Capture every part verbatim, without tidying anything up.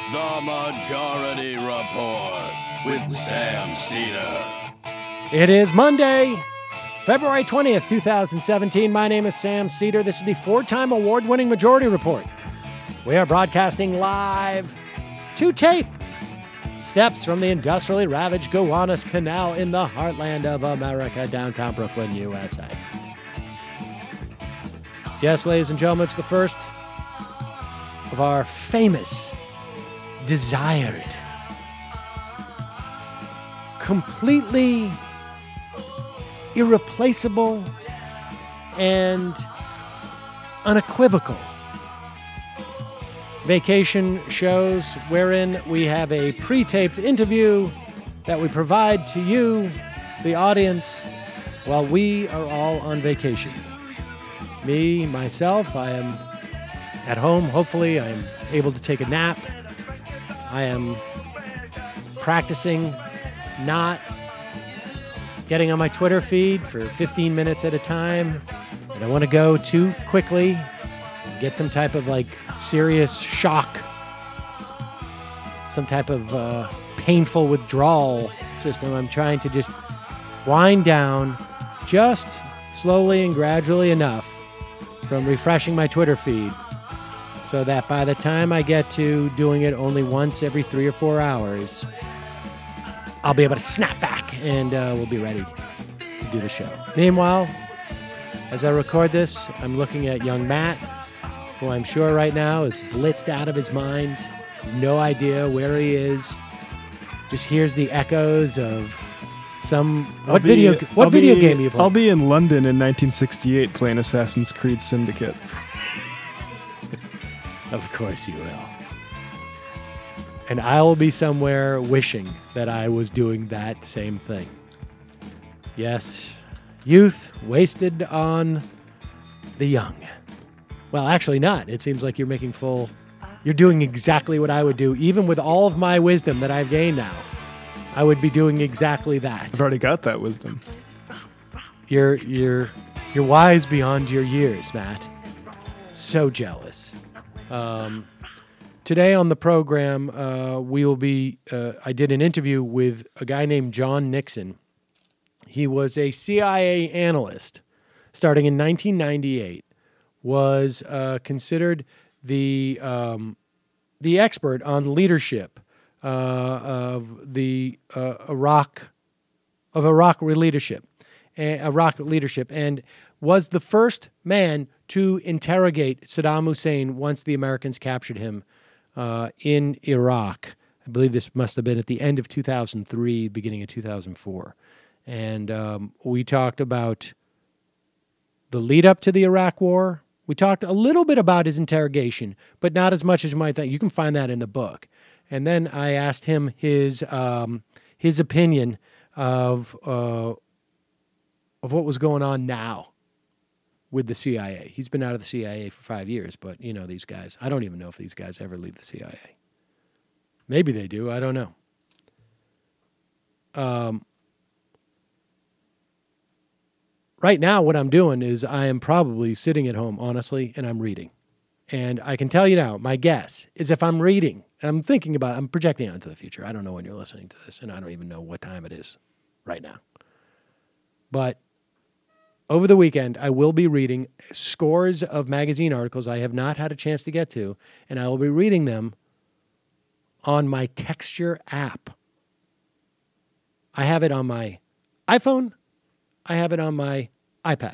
The Majority Report with Sam Seder. It is Monday, February twentieth, twenty seventeen. My name is Sam Seder. This is the four-time award-winning Majority Report. We are broadcasting live to tape steps from the industrially ravaged Gowanus Canal in the heartland of America, downtown Brooklyn, U S A. Yes, ladies and gentlemen, it's the first of our famous, desired, completely irreplaceable and unequivocal vacation shows wherein we have a pre-taped interview that we provide to you, the audience, while we are all on vacation. Me, myself, I am at home. Hopefully, I am able to take a nap. I am practicing not getting on my Twitter feed for fifteen minutes at a time. I don't want to go too quickly, get some type of like serious shock, some type of uh, painful withdrawal system. I'm trying to just wind down just slowly and gradually enough from refreshing my Twitter feed so that by the time I get to doing it only once every three or four hours, I'll be able to snap back and uh, we'll be ready to do the show. Meanwhile, as I record this, I'm looking at young Matt, who I'm sure right now is blitzed out of his mind. Has no idea where he is. Just hears the echoes of some what be, video what I'll video be, game you play? I'll be in London in nineteen sixty-eight playing Assassin's Creed Syndicate. Of course you will. And I will be somewhere wishing that I was doing that same thing. Yes, youth wasted on the young. Well, actually not. It seems like you're making full... You're doing exactly what I would do, even with all of my wisdom that I've gained now. I would be doing exactly that. I've already got that wisdom. You're, you're, you're wise beyond your years, Matt. So jealous. Um... Today on the program, uh, we will be, uh, I did an interview with a guy named John Nixon. He was a C I A analyst starting in nineteen ninety-eight, was uh, considered the um, the expert on leadership uh, of the uh, Iraq, of Iraq leadership, uh, Iraq leadership, and was the first man to interrogate Saddam Hussein once the Americans captured him Uh, in Iraq. I believe this must have been at the end of two thousand three, beginning of two thousand four. And um, we talked about the lead up to the Iraq War. We talked a little bit about his interrogation, but not as much as you might think. You can find that in the book. And then I asked him his um, his opinion of uh, of what was going on now with the C I A. He's been out of the C I A for five years, but, you know, these guys, I don't even know if these guys ever leave the C I A. Maybe they do. I don't know. Um, right now, what I'm doing is I am probably sitting at home, honestly, and I'm reading. And I can tell you now, my guess is if I'm reading, I'm thinking about, I'm projecting out into the future. I don't know when you're listening to this, and I don't even know what time it is right now. But over the weekend, I will be reading scores of magazine articles I have not had a chance to get to, and I will be reading them on my Texture app. I have it on my iPhone. I have it on my iPad.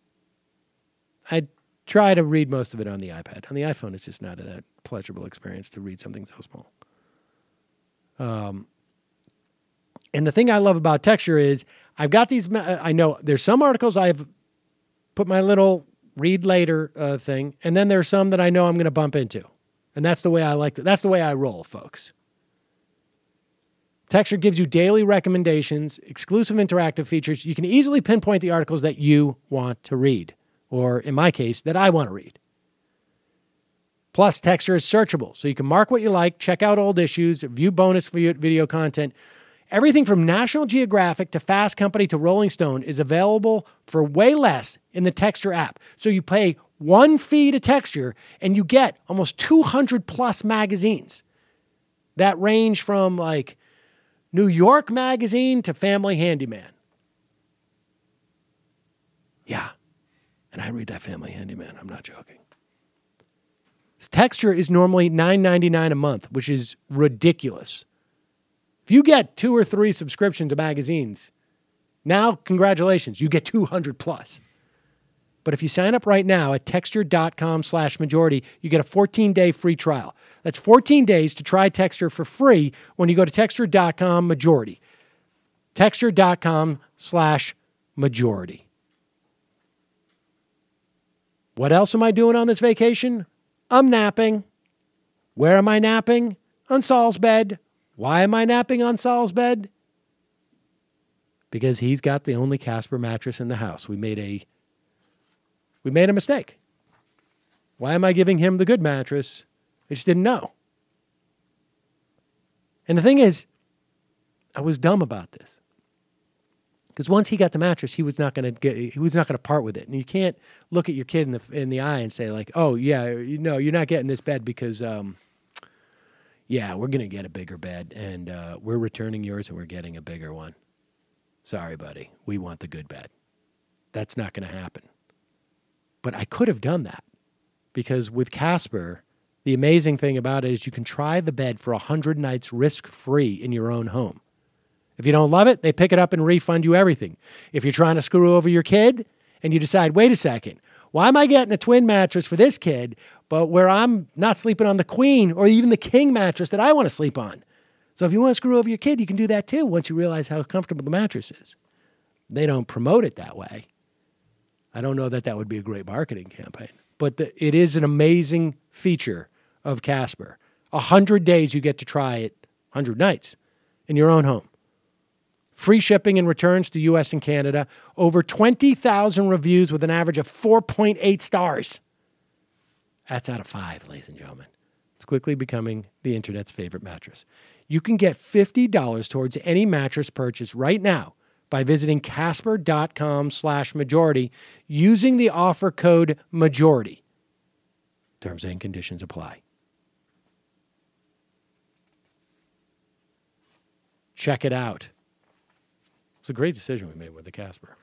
I try to read most of it on the iPad. On the iPhone, it's just not a that pleasurable experience to read something so small. Um, and the thing I love about Texture is I've got these, I know there's some articles I've put my little read later uh, thing, and then there's some that I know I'm going to bump into. And that's the way I like to, that's the way I roll, folks. Texture gives you daily recommendations, exclusive interactive features. You can easily pinpoint the articles that you want to read, or in my case, that I want to read. Plus, Texture is searchable, so you can mark what you like, check out old issues, view bonus video content. Everything from National Geographic to Fast Company to Rolling Stone is available for way less in the Texture app. So you pay one fee to Texture and you get almost two hundred plus magazines. that range from like New York Magazine to Family Handyman. Yeah. And I read that Family Handyman. I'm not joking. Texture is normally nine ninety-nine a month, which is ridiculous. If you get two or three subscriptions to magazines, now congratulations, you get two hundred plus. But if you sign up right now at texture.com slash majority, you get a fourteen-day free trial. That's fourteen days to try Texture for free when you go to texture dot com majority. texture.com slash majority. What else am I doing on this vacation? I'm napping. Where am I napping? On Saul's bed. Why am I napping on Saul's bed? Because he's got the only Casper mattress in the house. We made a we made a mistake. Why am I giving him the good mattress? I just didn't know. And the thing is, I was dumb about this. Because once he got the mattress, he was not going to get. He was not going to part with it. And you can't look at your kid in the in the eye and say like, "Oh yeah, you know, you're not getting this bed because, um, yeah, we're going to get a bigger bed, and uh, we're returning yours, and we're getting a bigger one. Sorry, buddy, we want the good bed." That's not going to happen. But I could have done that because with Casper, the amazing thing about it is you can try the bed for a hundred nights risk-free in your own home. If you don't love it, they pick it up and refund you everything. If you're trying to screw over your kid and you decide, wait a second, why am I getting a twin mattress for this kid, but where I'm not sleeping on the queen or even the king mattress that I want to sleep on? So if you want to screw over your kid, you can do that too once you realize how comfortable the mattress is. They don't promote it that way. I don't know that that would be a great marketing campaign, but the, it is an amazing feature of Casper. A hundred days you get to try it, a hundred nights in your own home. Free shipping and returns to U S and Canada. Over twenty thousand reviews with an average of four point eight stars. That's out of five, ladies and gentlemen. It's quickly becoming the internet's favorite mattress. You can get fifty dollars towards any mattress purchase right now by visiting casper.com slash majority using the offer code majority. Terms and conditions apply. Check it out. It's a great decision we made with the Casper.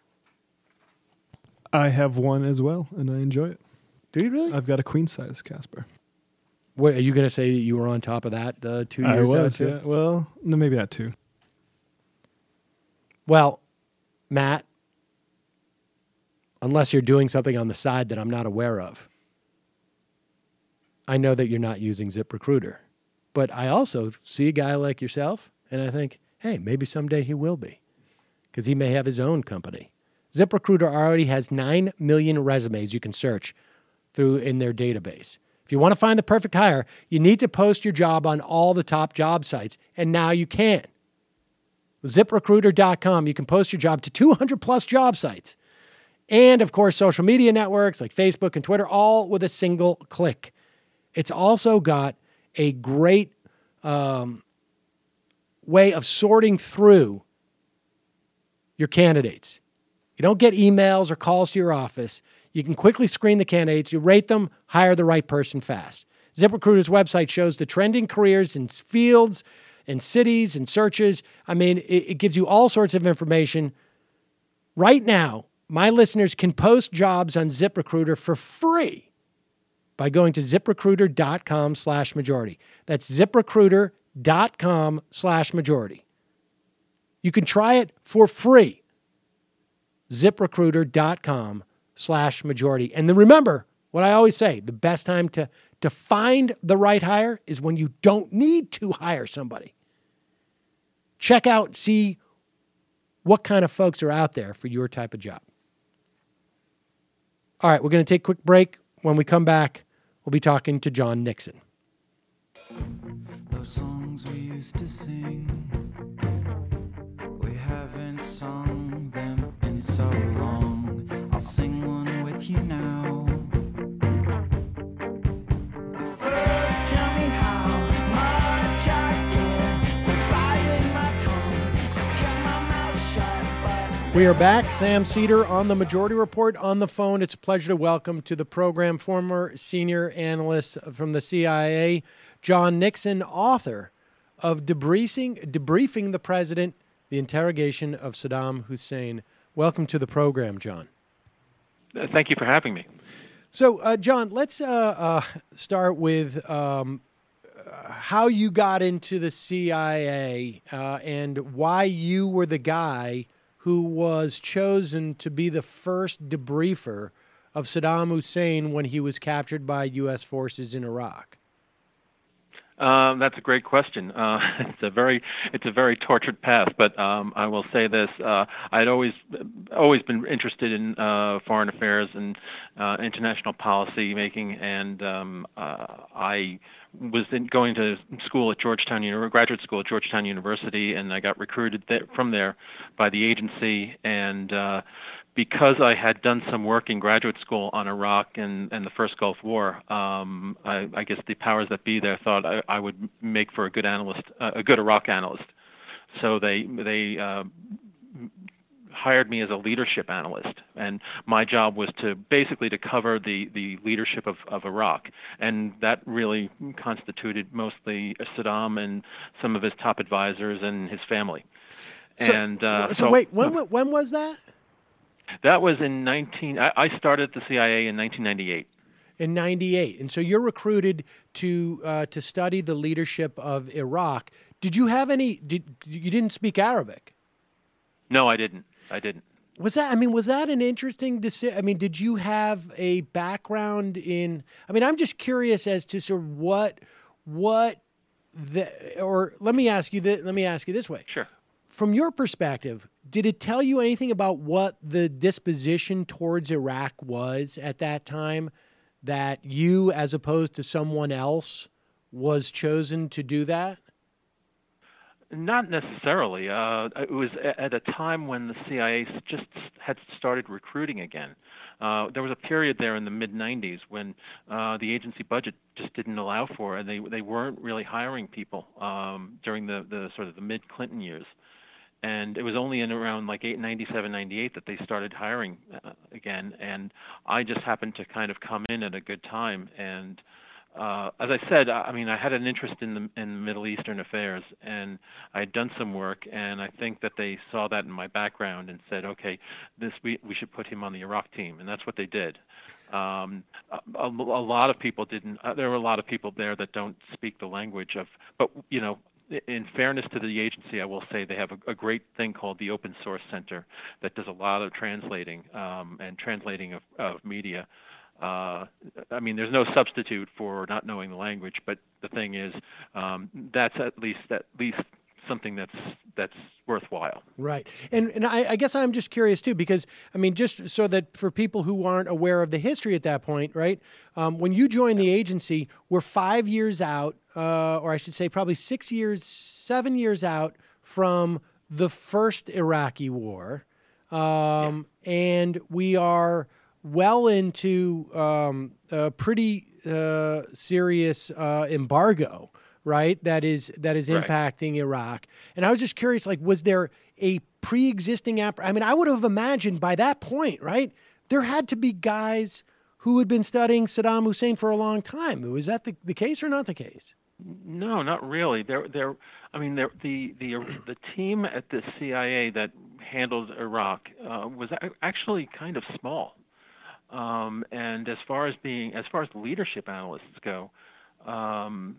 I have one as well, and I enjoy it. Do you really? I've got a queen-size Casper. Wait, are you going to say that you were on top of that uh, two I years was, out? yeah. Well, no, maybe not two. Well, Matt, unless you're doing something on the side that I'm not aware of, I know that you're not using ZipRecruiter. But I also see a guy like yourself, and I think, hey, maybe someday he will be, because he may have his own company. ZipRecruiter already has nine million resumes you can search through in their database. If you want to find the perfect hire, you need to post your job on all the top job sites, and now you can. With zip recruiter dot com, you can post your job to two hundred plus job sites. And, of course, social media networks like Facebook and Twitter, all with a single click. It's also got a great um, way of sorting through your candidates. You don't get emails or calls to your office. You can quickly screen the candidates. You rate them, hire the right person fast. ZipRecruiter's website shows the trending careers in fields and cities and searches. I mean, it, it gives you all sorts of information. Right now, my listeners can post jobs on ZipRecruiter for free by going to ziprecruiter.com slash majority. That's ziprecruiter.com slash majority. You can try it for free. ZipRecruiter.com slash majority. And then remember what I always say, the best time to, to find the right hire is when you don't need to hire somebody. Check out, see what kind of folks are out there for your type of job. All right, we're going to take a quick break. When we come back, we'll be talking to John Nixon. Those songs we used to sing, we haven't sung them in so long. I'll sing one with you now. First, tell me how much I get for biting my tongue. I kept my mouth shut, but We are back. Sam Seder on the Majority Report on the phone. It's a pleasure to welcome to the program former senior analyst from the C I A, John Nixon, author of debriefing, debriefing the president, the interrogation of Saddam Hussein. Welcome to the program, John. Uh, Thank you for having me. So, uh, John, let's uh, uh, start with um, uh, how you got into the C I A uh, and why you were the guy who was chosen to be the first debriefer of Saddam Hussein when he was captured by U S forces in Iraq. Um, that's a great question. Uh, it's a very, it's a very tortured path. But um, I will say this: uh, I'd always, always been interested in uh, foreign affairs and uh, international policy making, and um, uh, I was in, going to school at Georgetown, Uni- graduate school at Georgetown University, and I got recruited there, from there by the agency, and uh, because I had done some work in graduate school on Iraq and, and the first Gulf War, um, I, I guess the powers that be there thought I, I would make for a good analyst, uh, a good Iraq analyst. So they they uh, hired me as a leadership analyst, and my job was to basically to cover the, the leadership of, of Iraq, and that really constituted mostly Saddam and some of his top advisors and his family. So, and uh, so, so wait, when when was that? That was in nineteen. I, I started at the C I A in nineteen ninety-eight. In ninety-eight, and so you're recruited to uh, to study the leadership of Iraq. Did you have any? Did you didn't speak Arabic? No, I didn't. I didn't. Was that? I mean, was that an interesting decision? I mean, did you have a background in? I mean, I'm just curious as to sort of what what the or let me ask you that. Let me ask you this way. Sure. From your perspective, did it tell you anything about what the disposition towards Iraq was at that time, that you, as opposed to someone else, was chosen to do that? Not necessarily. Uh, it was at a time when the C I A just had started recruiting again. Uh, there was a period there in the mid nineties when uh, the agency budget just didn't allow for it, and they they weren't really hiring people um, during the, the sort of the mid-Clinton years. And it was only in around like eight, ninety-seven, ninety-eight that they started hiring uh, again. And I just happened to kind of come in at a good time. And uh, as I said, I mean, I had an interest in the in Middle Eastern affairs, and I had done some work. And I think that they saw that in my background and said, okay, this we we should put him on the Iraq team, and that's what they did. Um, a, a lot of people didn't. Uh, there were a lot of people there that don't speak the language of, but you know. In fairness to the agency, I will say they have a, a great thing called the Open Source Center that does a lot of translating um, and translating of, of media. Uh, I mean, there's no substitute for not knowing the language, but the thing is, um, that's at least at least something that's that's worthwhile. Right. And and I, I guess I'm just curious too, because I mean, just so that for people who aren't aware of the history at that point, right? Um, when you joined the agency, we're five years out, uh, or I should say probably six years, seven years out from the first Iraqi war. Um, yeah. And we are well into um, a pretty uh, serious uh, embargo, right? That is that is right. impacting Iraq. And I was just curious, like, was there a pre-existing app? I mean, I would have imagined by that point, right, there had to be guys who had been studying Saddam Hussein for a long time. Was that the, the case or not the case? No, not really. There, there. I mean, there, the the the team at the C I A that handled Iraq uh, was actually kind of small. Um, and as far as being, as far as leadership analysts go, um,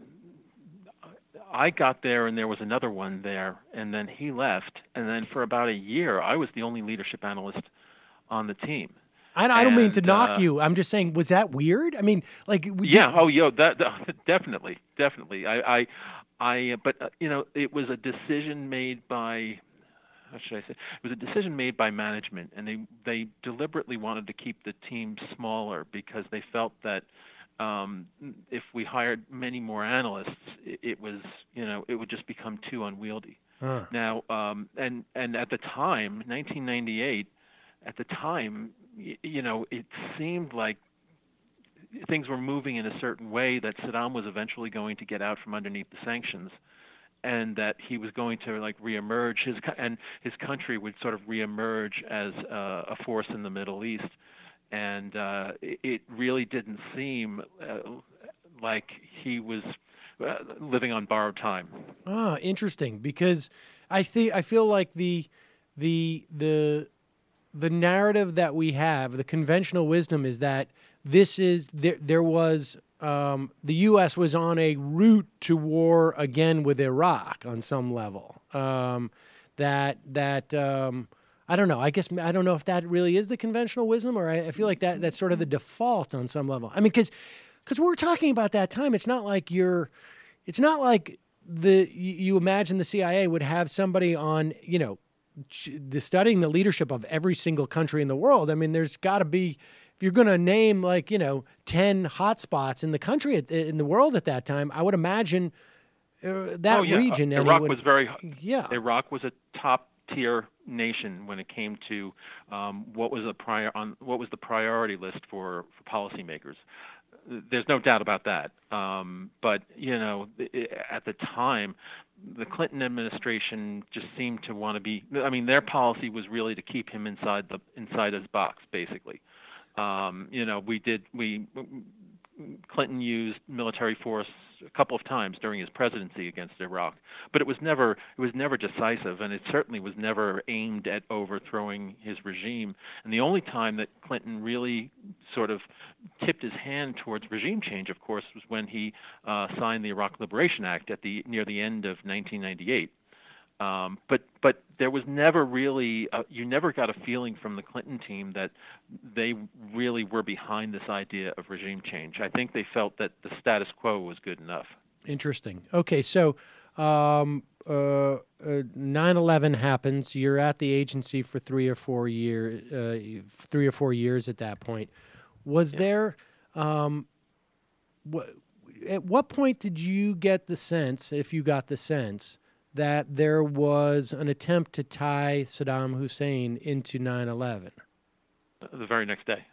I got there and there was another one there, and then he left, and then for about a year, I was the only leadership analyst on the team. I, I don't and, mean to knock uh, you. I'm just saying, was that weird? I mean, like, we yeah. did... Oh, yo, that, that definitely, definitely. I, I, I but uh, you know, it was a decision made by. How should I say? It was a decision made by management, and they they deliberately wanted to keep the team smaller because they felt that um, if we hired many more analysts, it, it was you know it would just become too unwieldy. Huh. Now, um, and and at the time, nineteen ninety-eight, at the time, y- you know, it seemed like things were moving in a certain way that Saddam was eventually going to get out from underneath the sanctions, and that he was going to like reemerge, his and his country would sort of reemerge as uh, a force in the Middle East, and uh, it, it really didn't seem uh, like he was uh, living on borrowed time. Ah, interesting. Because I think I feel like the the the the narrative that we have, the conventional wisdom, is that this is there. There was um, the U S was on a route to war again with Iraq on some level. Um, that that um, I don't know. I guess I don't know if that really is the conventional wisdom, or I, I feel like that that's sort of the default on some level. I mean, because because we're talking about that time. It's not like you're. It's not like the you you imagine the C I A would have somebody on, you know, ch- the studying the leadership of every single country in the world. I mean, there's got to be, if you're going to name like, you know, ten hotspots in the country at, in the world at that time, I would imagine uh, that oh, yeah. region. Uh, Iraq anyone- was very. yeah. Iraq was a top tier nation when it came to um, what was the prior on what was the priority list for, for policymakers. There's no doubt about that. Um, but, you know, at the time, the Clinton administration just seemed to want to be, I mean, their policy was really to keep him inside the inside his box, basically. Um, you know, we did, we, Clinton used military force a couple of times during his presidency against Iraq, but it was never it was never decisive, and it certainly was never aimed at overthrowing his regime. And the only time that Clinton really sort of tipped his hand towards regime change, of course, was when he uh, signed the Iraq Liberation Act at the near the end of nineteen ninety-eight. Um, but but there was never really uh, you never got a feeling from the Clinton team that they really were behind this idea of regime change. I think they felt that the status quo was good enough. Interesting. Okay, so um, uh, uh, nine eleven happens. You're at the agency for three or four years. Uh, three or four years at that point. Was Yeah. there? Um, wh- at what point did you get the sense, if you got the sense, that there was an attempt to tie Saddam Hussein into nine eleven? The very next day.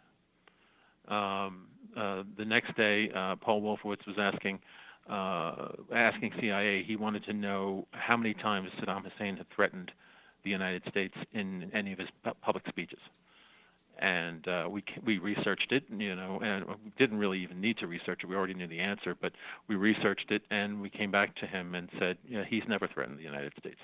Um, uh, the next day, uh, Paul Wolfowitz was asking uh, asking C I A. He wanted to know how many times Saddam Hussein had threatened the United States in any of his pu- public speeches. And uh, we we researched it, you know, and we didn't really even need to research it. We already knew the answer, but we researched it, and we came back to him and said, yeah, he's never threatened the United States.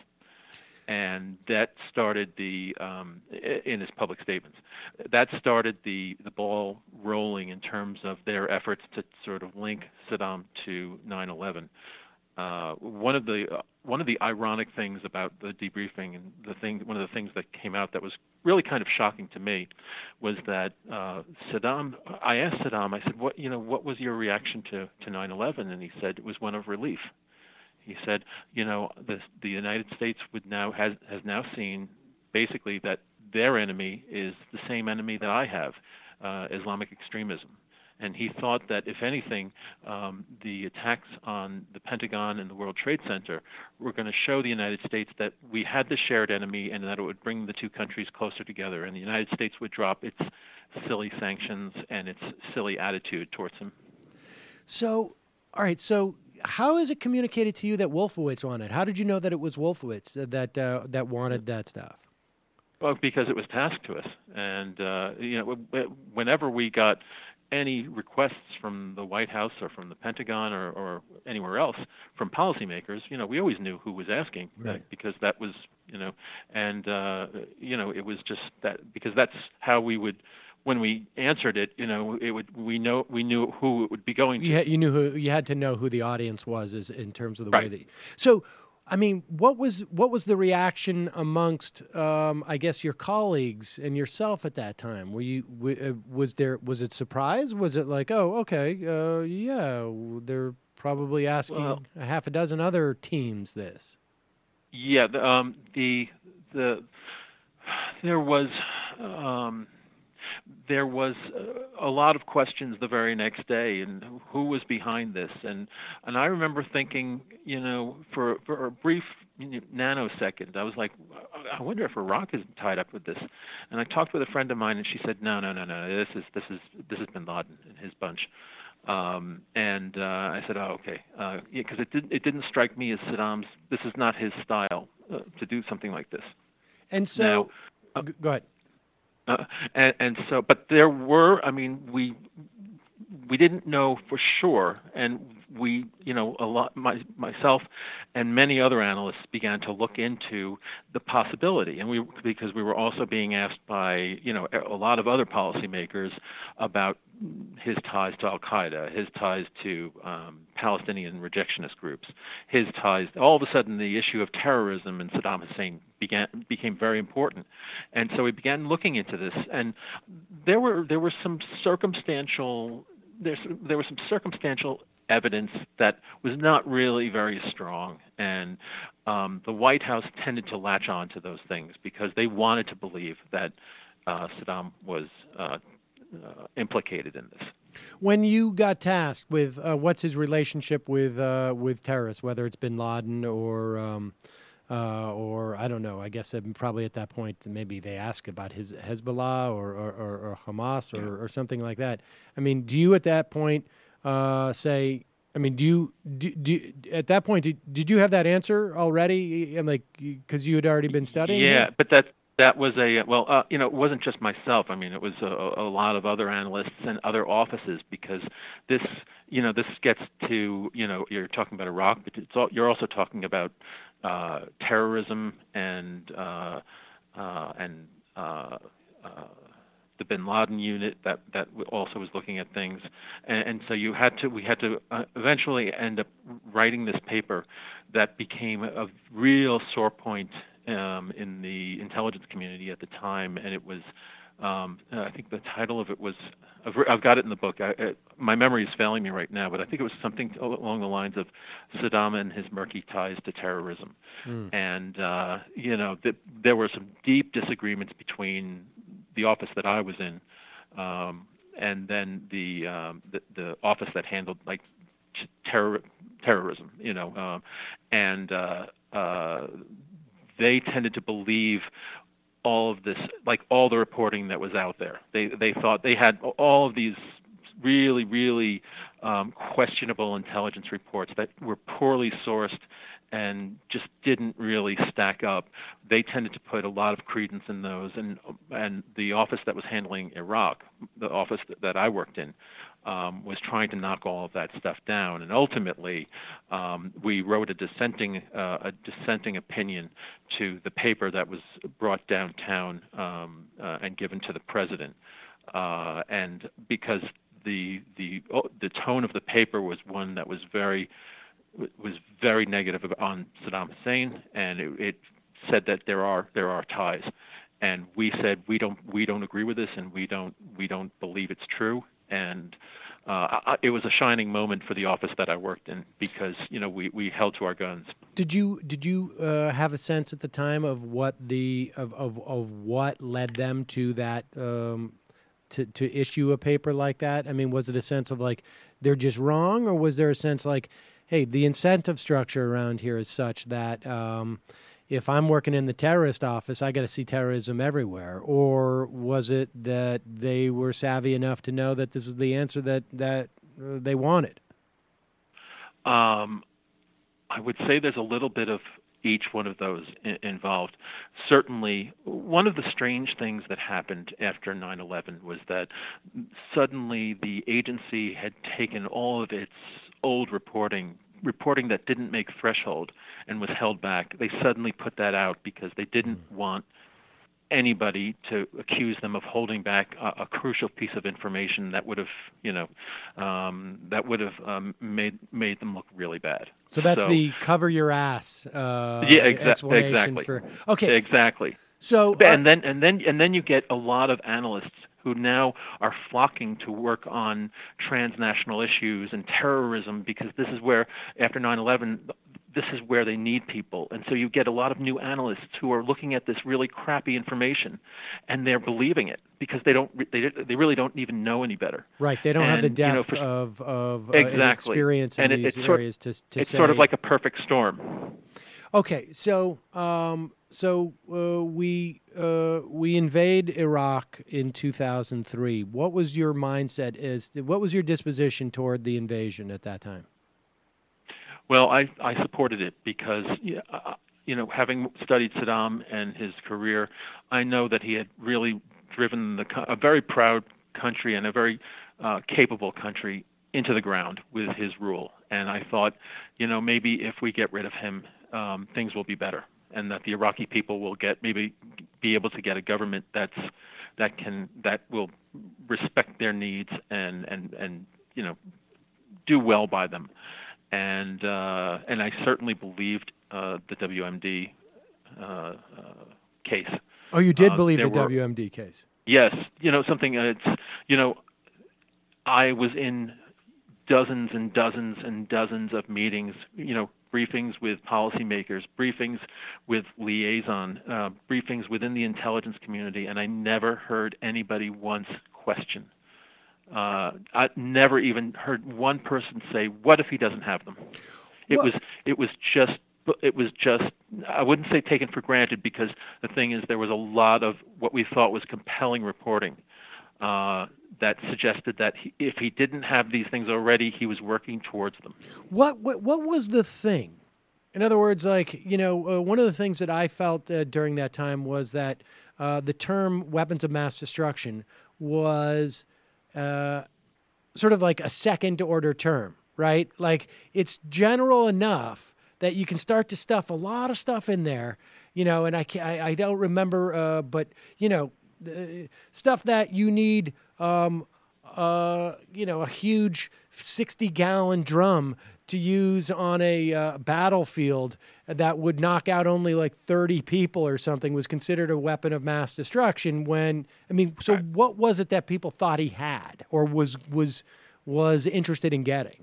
And that started the, um, in his public statements, that started the, the ball rolling in terms of their efforts to sort of link Saddam to nine eleven. Uh, one of the uh, one of the ironic things about the debriefing, and the thing, one of the things that came out that was really kind of shocking to me, was that uh, Saddam. I asked Saddam. I said, "What you know? What was your reaction to to nine eleven?" And he said it was one of relief. He said, "You know, the the United States would now has has now seen basically that their enemy is the same enemy that I have, uh, Islamic extremism." And he thought that, if anything, um, the attacks on the Pentagon and the World Trade Center were going to show the United States that we had the shared enemy and that it would bring the two countries closer together, and the United States would drop its silly sanctions and its silly attitude towards him. So, all right, so how is it communicated to you that Wolfowitz wanted? How did you know that it was Wolfowitz that uh, that wanted that stuff? Well, because it was tasked to us. And, uh, you know, whenever we got any requests from the White House or from the Pentagon or, or anywhere else from policymakers, you know, we always knew who was asking, Right. uh, because that was, you know, and, uh, you know, it was just that, because that's how we would, when we answered it, you know, it would, we know, we knew who it would be going to. You had, you knew who you had to know who the audience was, as in terms of the way Right. that. So, I mean, what was what was the reaction amongst, um, I guess, your colleagues and yourself at that time? Were you w- uh, was there was it surprise? Was it like, oh, okay, uh, yeah, they're probably asking Well- a half a dozen other teams this? Yeah, the, um, the the there was um, there was uh, a lot of questions the very next day, and who was behind this, and and I remember thinking, you know, for for a brief nanosecond, I was like, I wonder if Iraq is tied up with this. And I talked with a friend of mine, and she said, no, no, no, no, this is this is this is Bin Laden and his bunch. Um, and uh, I said, oh, okay, because uh, yeah, it didn't it didn't strike me as Saddam's. This is not his style uh, to do something like this. And so, Now, uh, g- go ahead. Uh, and, and so, but there were, I mean, we we didn't know for sure, and we, you know, a lot, my, myself and many other analysts began to look into the possibility, and we, because we were also being asked by, you know, a lot of other policymakers about his ties to Al Qaeda, his ties to um, Palestinian rejectionist groups, his ties. All of a sudden, the issue of terrorism and Saddam Hussein began became very important, and so we began looking into this. And there were there were some circumstantial there's there was some circumstantial evidence that was not really very strong, and um, the White House tended to latch on to those things because they wanted to believe that uh, Saddam was Uh, Uh, implicated in this. When you got tasked with uh, what's his relationship with uh, with terrorists, whether it's Bin Laden or um, uh, or I don't know, I guess um, probably at that point maybe they ask about his Hezbollah or or, or, or Hamas or, Yeah. or something like that. I mean, do you at that point uh, say? I mean, do you do, do at that point did, did you have that answer already? I'm like, because you had already been studying. Yeah, it? but that that was a well, uh, you know, it wasn't just myself. I mean, it was a, a lot of other analysts and other offices, because this, you know, this gets to, you know, you're talking about Iraq, but it's all, you're also talking about uh, terrorism and uh, uh, and uh, uh, the Bin Laden unit that that also was looking at things, and, and so you had to we had to uh, eventually end up writing this paper that became a real sore point um, in the intelligence community at the time, and it was um, I think the title of it was I've, I've got it in the book. I, I, my memory is failing me right now, but I think it was something along the lines of Saddam and his murky ties to terrorism, mm. and uh, you know that there were some deep disagreements between the office that I was in, um, and then the, um, the the office that handled like terror terrorism, you know, um, and uh, uh, they tended to believe all of this, like all the reporting that was out there. They they thought they had all of these really really um, questionable intelligence reports that were poorly sourced and just didn't really stack up. They tended to put a lot of credence in those, and and the office that was handling Iraq, the office that, that I worked in, um, was trying to knock all of that stuff down. And ultimately, um, we wrote a dissenting uh, a dissenting opinion to the paper that was brought downtown um, uh, and given to the president. Uh, and because the the the tone of the paper was one that was very was very negative on Saddam Hussein, and it, it said that there are there are ties, and we said we don't we don't agree with this, and we don't we don't believe it's true. And uh, I, it was a shining moment for the office that I worked in, because you know we, we held to our guns. Did you did you uh, have a sense at the time of what the of of, of what led them to that um, to to issue a paper like that? I mean, was it a sense of like they're just wrong, or was there a sense like, hey, the incentive structure around here is such that um, if I'm working in the terrorist office, I got to see terrorism everywhere? Or was it that they were savvy enough to know that this is the answer that that uh, they wanted? Um, I would say there's a little bit of each one of those I- involved. Certainly, one of the strange things that happened after nine eleven was that suddenly the agency had taken all of its old reporting, reporting that didn't make threshold and was held back. They suddenly put that out because they didn't want anybody to accuse them of holding back a, a crucial piece of information that would have, you know, um, that would have um, made made them look really bad. So that's so, the cover your ass uh, yeah, exa- explanation exactly. for. Okay, exactly. So uh, and then and then and then you get a lot of analysts who now are flocking to work on transnational issues and terrorism, because this is where, after nine eleven, this is where they need people. And so you get a lot of new analysts who are looking at this really crappy information, and they're believing it because they don't, they they really don't even know any better. Right, they don't and, have the depth you know, for, of of exactly. uh, experience in and it, these it's areas sort, to to it's say. sort of like a perfect storm. Okay, so um, so uh, we uh, we invade Iraq in two thousand three. What was your mindset? Is what was your disposition toward the invasion at that time? Well, I I supported it because uh, you know, having studied Saddam and his career, I know that he had really driven the a very proud country and a very uh, capable country into the ground with his rule. And I thought, you know, maybe if we get rid of him, um, things will be better, and that the Iraqi people will get maybe be able to get a government that's that can that will respect their needs and and and you know do well by them. And uh, and I certainly believed uh, the W M D uh, uh, case. Oh, you did Uh, believe the there were- W M D case? Yes, you know something. Uh, it's you know, I was in dozens and dozens and dozens of meetings. You know, briefings with policymakers, briefings with liaison, uh, briefings within the intelligence community, and I never heard anybody once question. Uh, I never even heard one person say, "What if he doesn't have them?" It Well- was it was just it was just I wouldn't say taken for granted, because the thing is there was a lot of what we thought was compelling reporting uh, that suggested that he, if he didn't have these things already, he was working towards them. What what what was the thing? In other words, like, you know, uh, one of the things that I felt uh, during that time was that uh, the term weapons of mass destruction was uh, sort of like a second order term, right? Like, it's general enough that you can start to stuff a lot of stuff in there, you know, and I ca I, I don't remember, uh, but, you know, uh, stuff that you need, um, uh, you know, a huge sixty gallon drum to use on a uh, battlefield that would knock out only like thirty people or something was considered a weapon of mass destruction. When, I mean, so what was it that people thought he had or was, was, was interested in getting?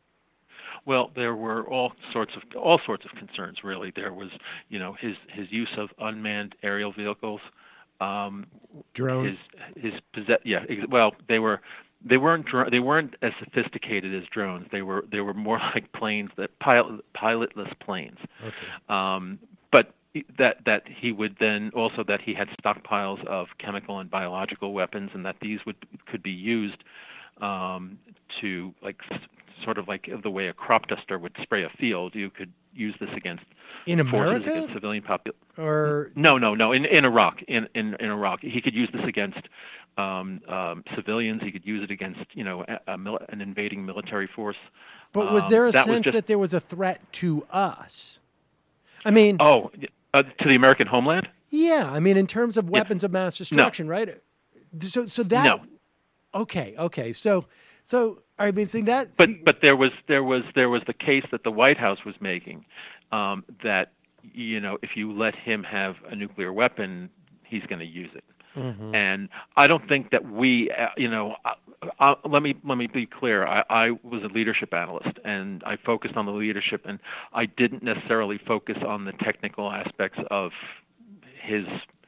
Well, there were all sorts of all sorts of concerns. Really, there was, you know, his his use of unmanned aerial vehicles, um, Drones? His his possess- yeah. Ex- well, they were they weren't dro- they weren't as sophisticated as drones. They were they were more like planes that pilot pilotless planes. Okay. Um, but that that he would then also that he had stockpiles of chemical and biological weapons, and that these would could be used um, to like. Sort of like the way a crop duster would spray a field, you could use this against In forces America? against civilian population. Or No, no, no. In in Iraq, in in, in Iraq, he could use this against um, um, civilians. He could use it against you know a, a mil- an invading military force. But was Um, there a that was sense just- that there was a threat to us? I mean, Oh, uh, to the American homeland? yeah. I mean, in terms of weapons of mass destruction, right? So, so that. No. Okay. Okay. So, so I mean, seeing that. But but there was there was there was the case that the White House was making um, that you know if you let him have a nuclear weapon, he's going to use it. Mhm. And I don't think that we, uh, you know, uh, uh, let me let me be clear. I, I was a leadership analyst, and I focused on the leadership, and I didn't necessarily focus on the technical aspects of his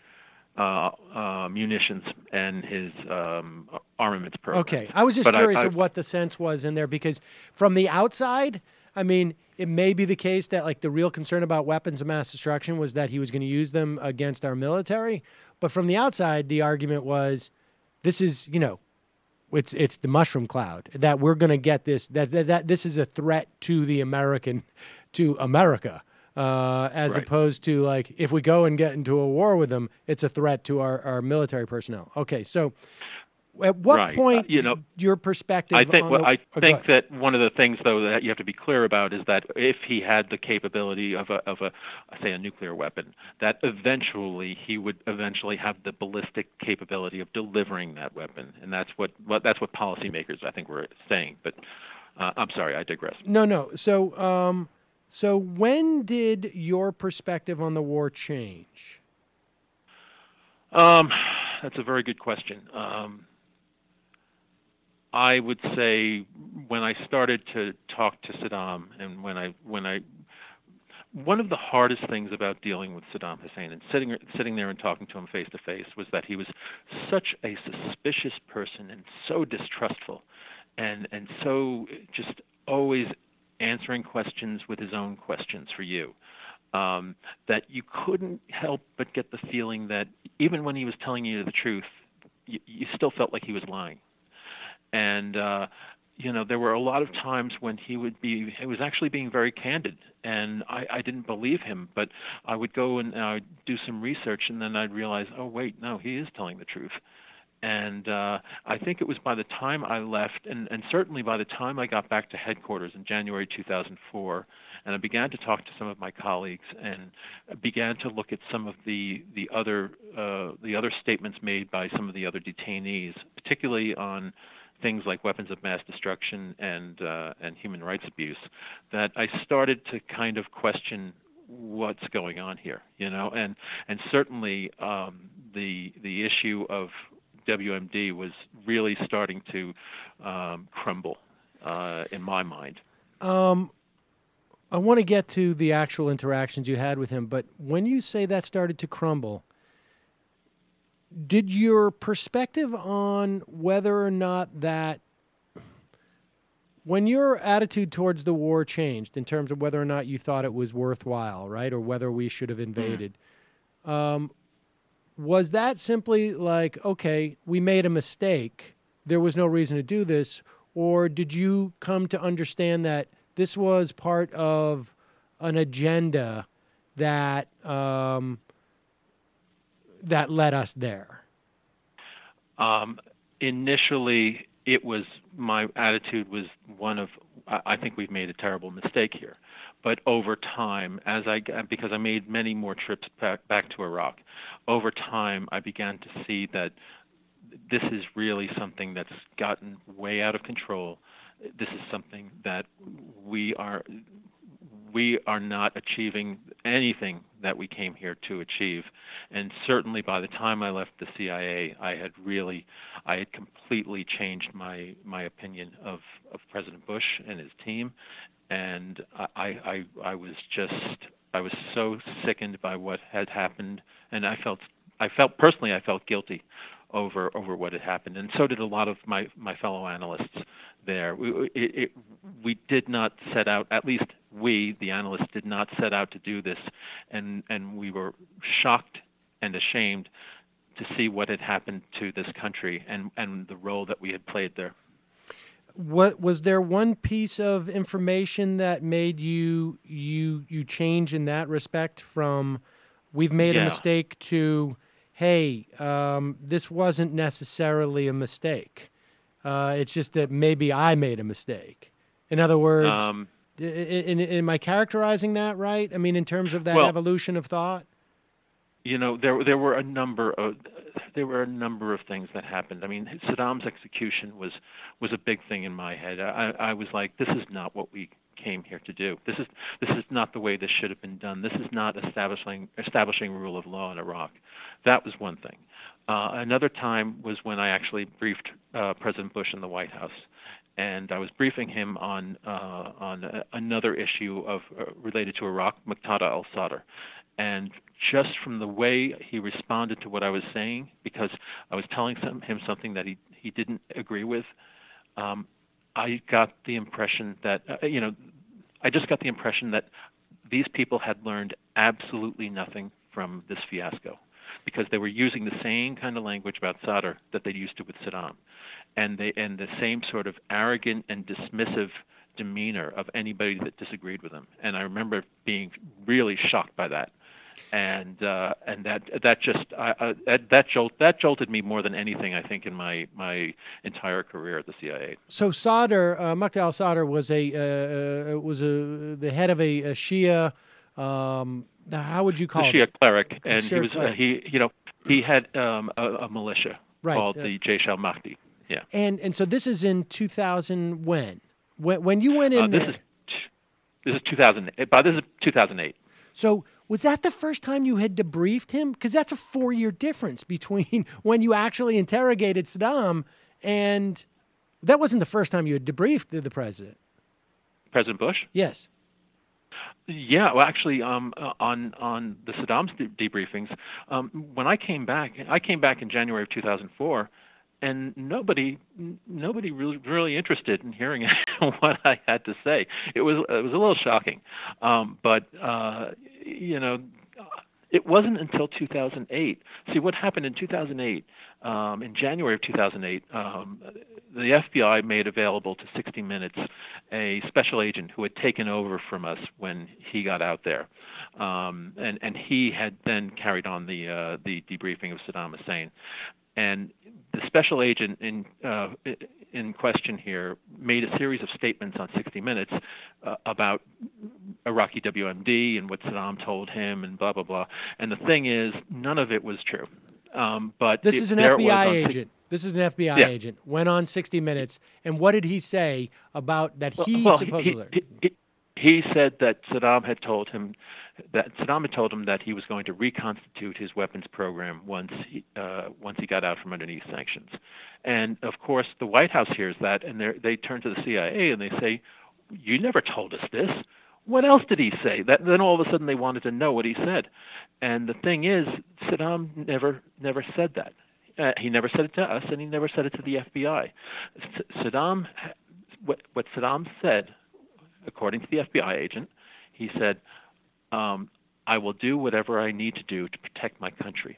uh, uh, munitions and his um, armaments program. Okay. I was just But I- curious I- of what the sense was in there because from the outside, I mean, it may be the case that like the real concern about weapons of mass destruction was that he was going to use them against our military. But from the outside, the argument was this is, you know, it's it's the mushroom cloud that we're going to get this, that, that, that this is a threat to the American, to America. Uh, as Right. opposed to like if we go and get into a war with them, it's a threat to our, our military personnel. Okay, so at what Right. point, Uh, you know, d- your perspective? I think on well, the, I oh, go think ahead. that one of the things though that you have to be clear about is that if he had the capability of a of a say a nuclear weapon, that eventually he would eventually have the ballistic capability of delivering that weapon, and that's what, what that's what policymakers I think were saying. But uh, I'm sorry, I digress. No, no. So, um, so when did your perspective on the war change? Um, that's a very good question. Um, I would say when I started to talk to Saddam, and when I when I one of the hardest things about dealing with Saddam Hussein and sitting sitting there and talking to him face to face was that he was such a suspicious person and so distrustful, and and so just always answering questions with his own questions for you. Um, that you couldn't help but get the feeling that even when he was telling you the truth, you, you still felt like he was lying. And, uh, you know, there were a lot of times when he would be, he was actually being very candid, and I, I didn't believe him, but I would go and uh, do some research, and then I'd realize, oh, wait, no, he is telling the truth. And uh, I think it was by the time I left, and, and certainly by the time I got back to headquarters in January two thousand four, and I began to talk to some of my colleagues and began to look at some of the the other uh, the other statements made by some of the other detainees, particularly on things like weapons of mass destruction and uh, and human rights abuse, that I started to kind of question what's going on here, you know, and and certainly um, the the issue of W M D was really starting to um, crumble uh, in my mind. Um, I want to get to the actual interactions you had with him, but when you say that started to crumble, did your perspective on whether or not that, when your attitude towards the war changed in terms of whether or not you thought it was worthwhile, right, or whether we should have invaded, mm. um, was that simply like, okay, we made a mistake, there was no reason to do this, or did you come to understand that this was part of an agenda that um, that led us there? Um, initially, it was, my attitude was one of, I think we've made a terrible mistake here. But over time, as I, because I made many more trips back, back to Iraq, over time I began to see that this is really something that's gotten way out of control. This is something that we are we are not achieving anything that we came here to achieve. And certainly by the time I left the C I A, I had really, I had completely changed my, my opinion of, of President Bush and his team. And I, I, I was just, I was so sickened by what had happened. And I felt, I felt personally, I felt guilty over over what had happened, and so did a lot of my, my fellow analysts there. We, it, it, we did not set out, at least we, the analysts, did not set out to do this, and, and we were shocked and ashamed to see what had happened to this country and, and the role that we had played there. What was there one piece of information that made you you you change in that respect from we've made yeah. a mistake to hey, um, this wasn't necessarily a mistake. Uh, it's just that maybe I made a mistake. In other words, um, in, in, in, am I characterizing that right? I mean, in terms of that well, evolution of thought? You know, there there were a number of there were a number of things that happened. I mean, Saddam's execution was was a big thing in my head. I, I was like, this is not what we came here to do. This is this is not the way this should have been done. This is not establishing establishing rule of law in Iraq. That was one thing. Uh, another time was when I actually briefed uh, President Bush in the White House, and I was briefing him on uh, on a, another issue of uh, related to Iraq, Muqtada al-Sadr. And just from the way he responded to what I was saying, because I was telling some, him something that he, he didn't agree with, um, I got the impression that, uh, you know, I just got the impression that these people had learned absolutely nothing from this fiasco, because they were using the same kind of language about Sadr that they used to with Saddam, and they and the same sort of arrogant and dismissive demeanor of anybody that disagreed with them. And I remember being really shocked by that. And uh, and that that just I, uh, that that, jolt, that jolted me more than anything, I think, in my, my entire career at the C I A. So Sadr, uh, Muqtada al-Sadr was a uh, was a the head of a, a Shia. Um, how would you call the it? Shia cleric, and Shia he was cleric. Uh, he you know he had um, a, a militia right. called uh, the Jaish al-Mahdi. Yeah. And and so this is in two thousand when when when you went in uh, this there. Is, this is two thousand eight. But this is two thousand eight. So was that the first time you had debriefed him? Because that's a four-year difference between when you actually interrogated Saddam and that wasn't the first time you had debriefed the, the president. President Bush? Yes. Yeah, well, actually, um, uh, on on the Saddam's de- debriefings, um, when I came back, I came back in January of two thousand four, and nobody nobody really really interested in hearing what I had to say. It was it was a little shocking, um, but uh, you know, it wasn't until two thousand eight. See, what happened in two thousand eight, um, in January of two thousand eight, um, the F B I made available to sixty minutes a special agent who had taken over from us when he got out there, um, and and he had then carried on the uh, the debriefing of Saddam Hussein. and the special agent in uh, in question here made a series of statements on sixty minutes uh, about Iraqi W M D and what Saddam told him and blah blah blah. And the thing is, none of it was true. Um, but This it, is an there F B it was I on six- agent. This is an F B I Yeah. agent. Went on sixty minutes, and what did he say about that? He well, supposedly. he, he, he said that Saddam had told him that Saddam had told him that he was going to reconstitute his weapons program once he uh, once he got out from underneath sanctions. And of course, the White House hears that, and they they turn to the C I A and they say, "You never told us this. What else did he say?" That then all of a sudden they wanted to know what he said. And the thing is, Saddam never never said that. Uh, he never said it to us, and he never said it to the F B I. S- Saddam, what, what Saddam said, according to the F B I agent, he said, um, "I will do whatever I need to do to protect my country."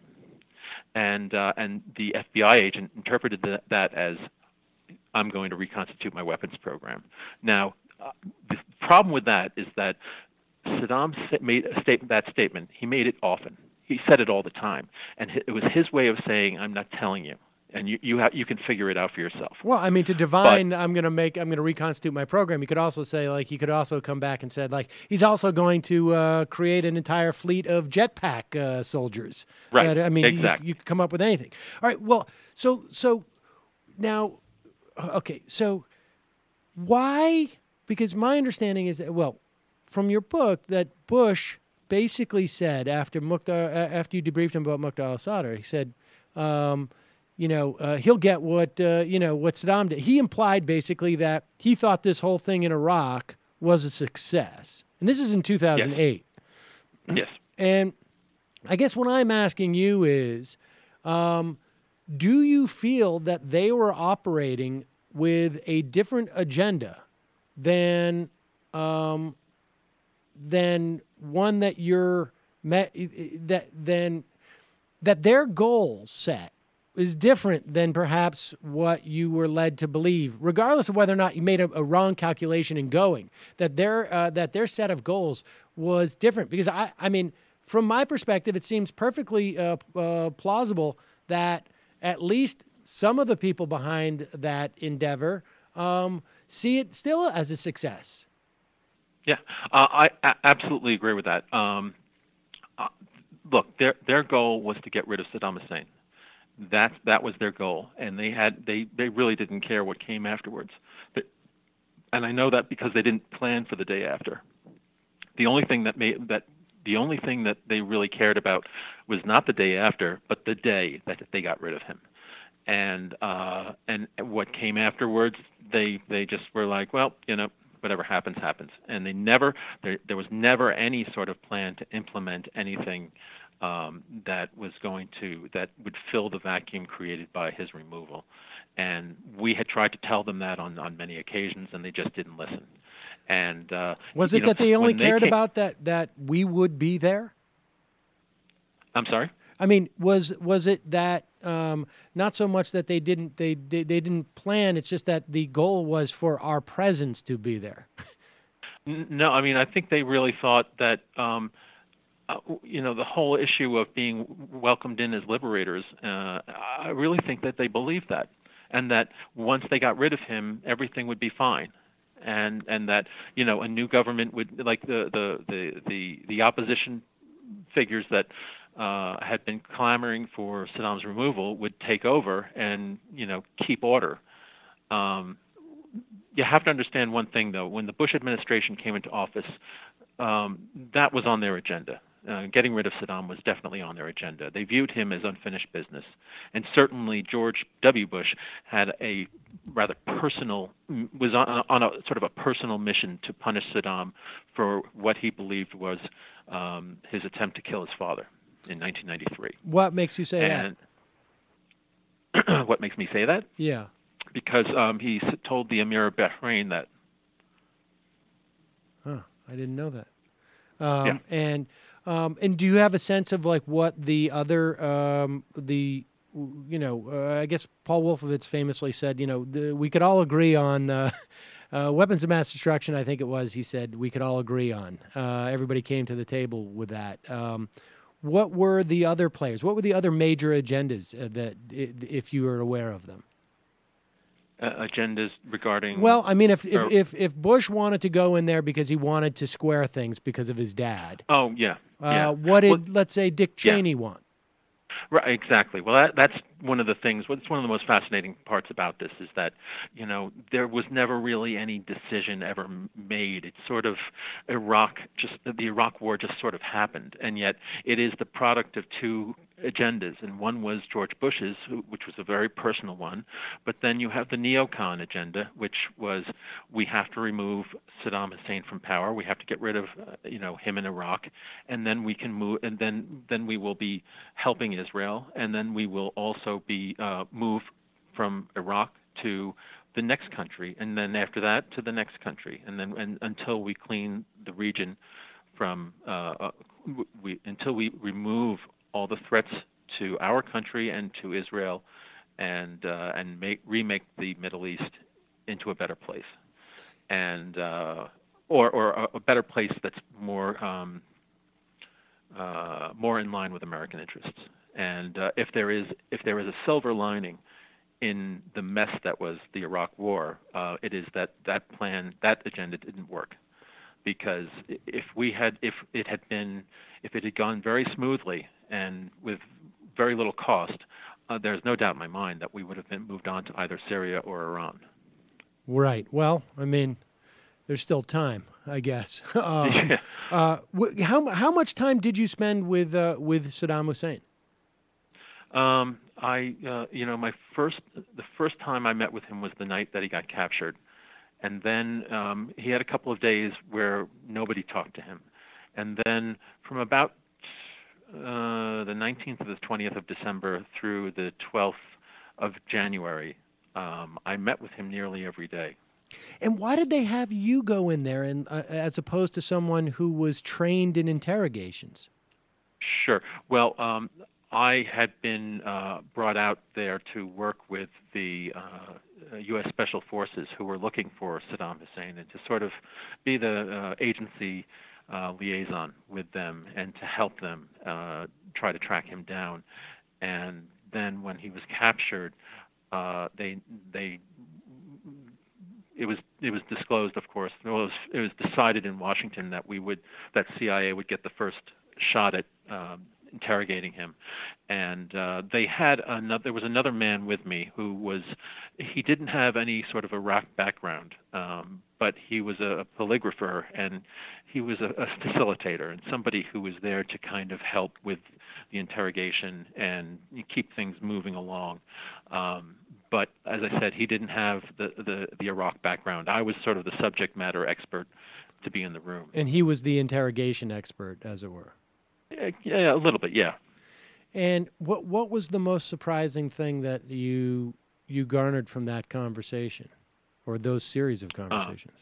And uh, and the F B I agent interpreted that, that as, "I'm going to reconstitute my weapons program." Now, uh, the problem with that is that Saddam made a statement, that statement. He made it often. He said it all the time, and it was his way of saying, "I'm not telling you, and you you, have, you can figure it out for yourself." Well, I mean, to divine, I'm going to make, I'm going to reconstitute my program. You could also say, like, he could also come back and said, like, he's also going to uh, create an entire fleet of jetpack uh, soldiers. Right. That, I mean, Exactly. you, you could come up with anything. All right. Well, so so now, okay. So why? Because my understanding is that, well, from your book, that Bush basically said after Muqtar, uh, after you debriefed him about Muqtar al-Sadr, he said, um, you know, uh, he'll get what uh, you know what Saddam did. He implied basically that he thought this whole thing in Iraq was a success, and this is in two thousand eight. Yes. And I guess what I'm asking you is, um, do you feel that they were operating with a different agenda than um, than one that you're met, that then that their goal set is different than perhaps what you were led to believe, regardless of whether or not you made a, a wrong calculation in going, that their uh, that their set of goals was different? Because I, I mean, from my perspective, it seems perfectly uh, uh, plausible that at least some of the people behind that endeavor um, see it still as a success. Yeah, uh, I a- absolutely agree with that. Um, uh, look, their their goal was to get rid of Saddam Hussein. That that was their goal, and they had they, they really didn't care what came afterwards. But, and I know that because they didn't plan for the day after. The only thing that made that the only thing that they really cared about was not the day after, but the day that they got rid of him. And uh, and what came afterwards, they they just were like, well, you know, whatever happens, happens. And they never, there, there was never any sort of plan to implement anything um, that was going to, that would fill the vacuum created by his removal. And we had tried to tell them that on, on many occasions, and they just didn't listen. And uh, Was you it know, that they only when they cared came- about that that we would be there? I'm sorry? I mean, was was it that um, not so much that they didn't they, they they didn't plan? It's just that the goal was for our presence to be there. N- No, I mean, I think they really thought that, um, uh, you know, the whole issue of being welcomed in as liberators, uh, I really think that they believed that, and that once they got rid of him, everything would be fine. And and that, you know, a new government would, like the the the the, the opposition figures that uh, had been clamoring for Saddam's removal would take over and, you know, keep order. Um, you have to understand one thing, though. When the Bush administration came into office, um, that was on their agenda. Uh, getting rid of Saddam was definitely on their agenda. They viewed him as unfinished business. And certainly George W. Bush had a rather personal, was on, on a sort of a personal mission to punish Saddam for what he believed was um, his attempt to kill his father in nineteen ninety-three. What makes you say And what makes me say that? that? Yeah. Because um, he s- told the Emir of Bahrain that. Huh, I didn't know that. Um, Yeah. And um, and do you have a sense of like what the other um, the you know uh, I guess Paul Wolfowitz famously said, you know, the, we could all agree on uh, uh, weapons of mass destruction. I think it was he said we could all agree on. Uh, everybody came to the table with that. Um, what were the other players? What were the other major agendas uh, that, i- if you were aware of them? Uh, agendas regarding. Well, I mean, if if, or- if if Bush wanted to go in there because he wanted to square things because of his dad, Oh yeah. uh, yeah. what did Well, let's say Dick yeah. Cheney want? Right, exactly. Well, that, that's one of the things. What's one of the most fascinating parts about this is that, you know, there was never really any decision ever m- made. It's sort of Iraq, just the Iraq War just sort of happened, and yet it is the product of two agendas. And one was George Bush's, who- which was a very personal one, but then you have the neocon agenda, which was we have to remove Saddam Hussein from power. We have to get rid of, uh, you know, him in Iraq, and then we can move, and then then we will be helping Israel, and then we will also be uh, move from Iraq to the next country, and then after that to the next country, and then and, until we clean the region from uh, uh, we until we remove all the threats to our country and to Israel, and uh, and make remake the Middle East into a better place, and uh, or or a- a better place that's more um, uh, more in line with American interests. And uh, if there is if there is a silver lining in the mess that was the Iraq War, uh, it is that that plan, that agenda didn't work. Because if we had, if it had been, if it had gone very smoothly and with very little cost, uh, there's no doubt in my mind that we would have been moved on to either Syria or Iran. Right. Well, I mean, there's still time, I guess. um, Yeah. uh, wh- how how much time did you spend with uh, with Saddam Hussein? Um, I, uh, you know, my first, the first time I met with him was the night that he got captured, and then um, he had a couple of days where nobody talked to him, and then from about uh, the nineteenth to the twentieth of December through the twelfth of January, um, I met with him nearly every day. And why did they have you go in there, and uh, as opposed to someone who was trained in interrogations? Sure. Well, um, I had been uh, brought out there to work with the uh, U S Special Forces who were looking for Saddam Hussein, and to sort of be the uh, agency uh, liaison with them and to help them uh, try to track him down. And then when he was captured, uh, they they it was it was disclosed, of course. It was it was decided in Washington that we would that C I A would get the first shot at um, interrogating him, and uh, they had another. There was another man with me who was he didn't have any sort of Iraq background, um, but he was a, a polygrapher and he was a, a facilitator and somebody who was there to kind of help with the interrogation and keep things moving along. Um, But as I said, he didn't have the, the, the Iraq background. I was sort of the subject matter expert to be in the room. And he was the interrogation expert, as it were. Yeah, yeah, a little bit, yeah. And what what was the most surprising thing that you you garnered from that conversation, or those series of conversations?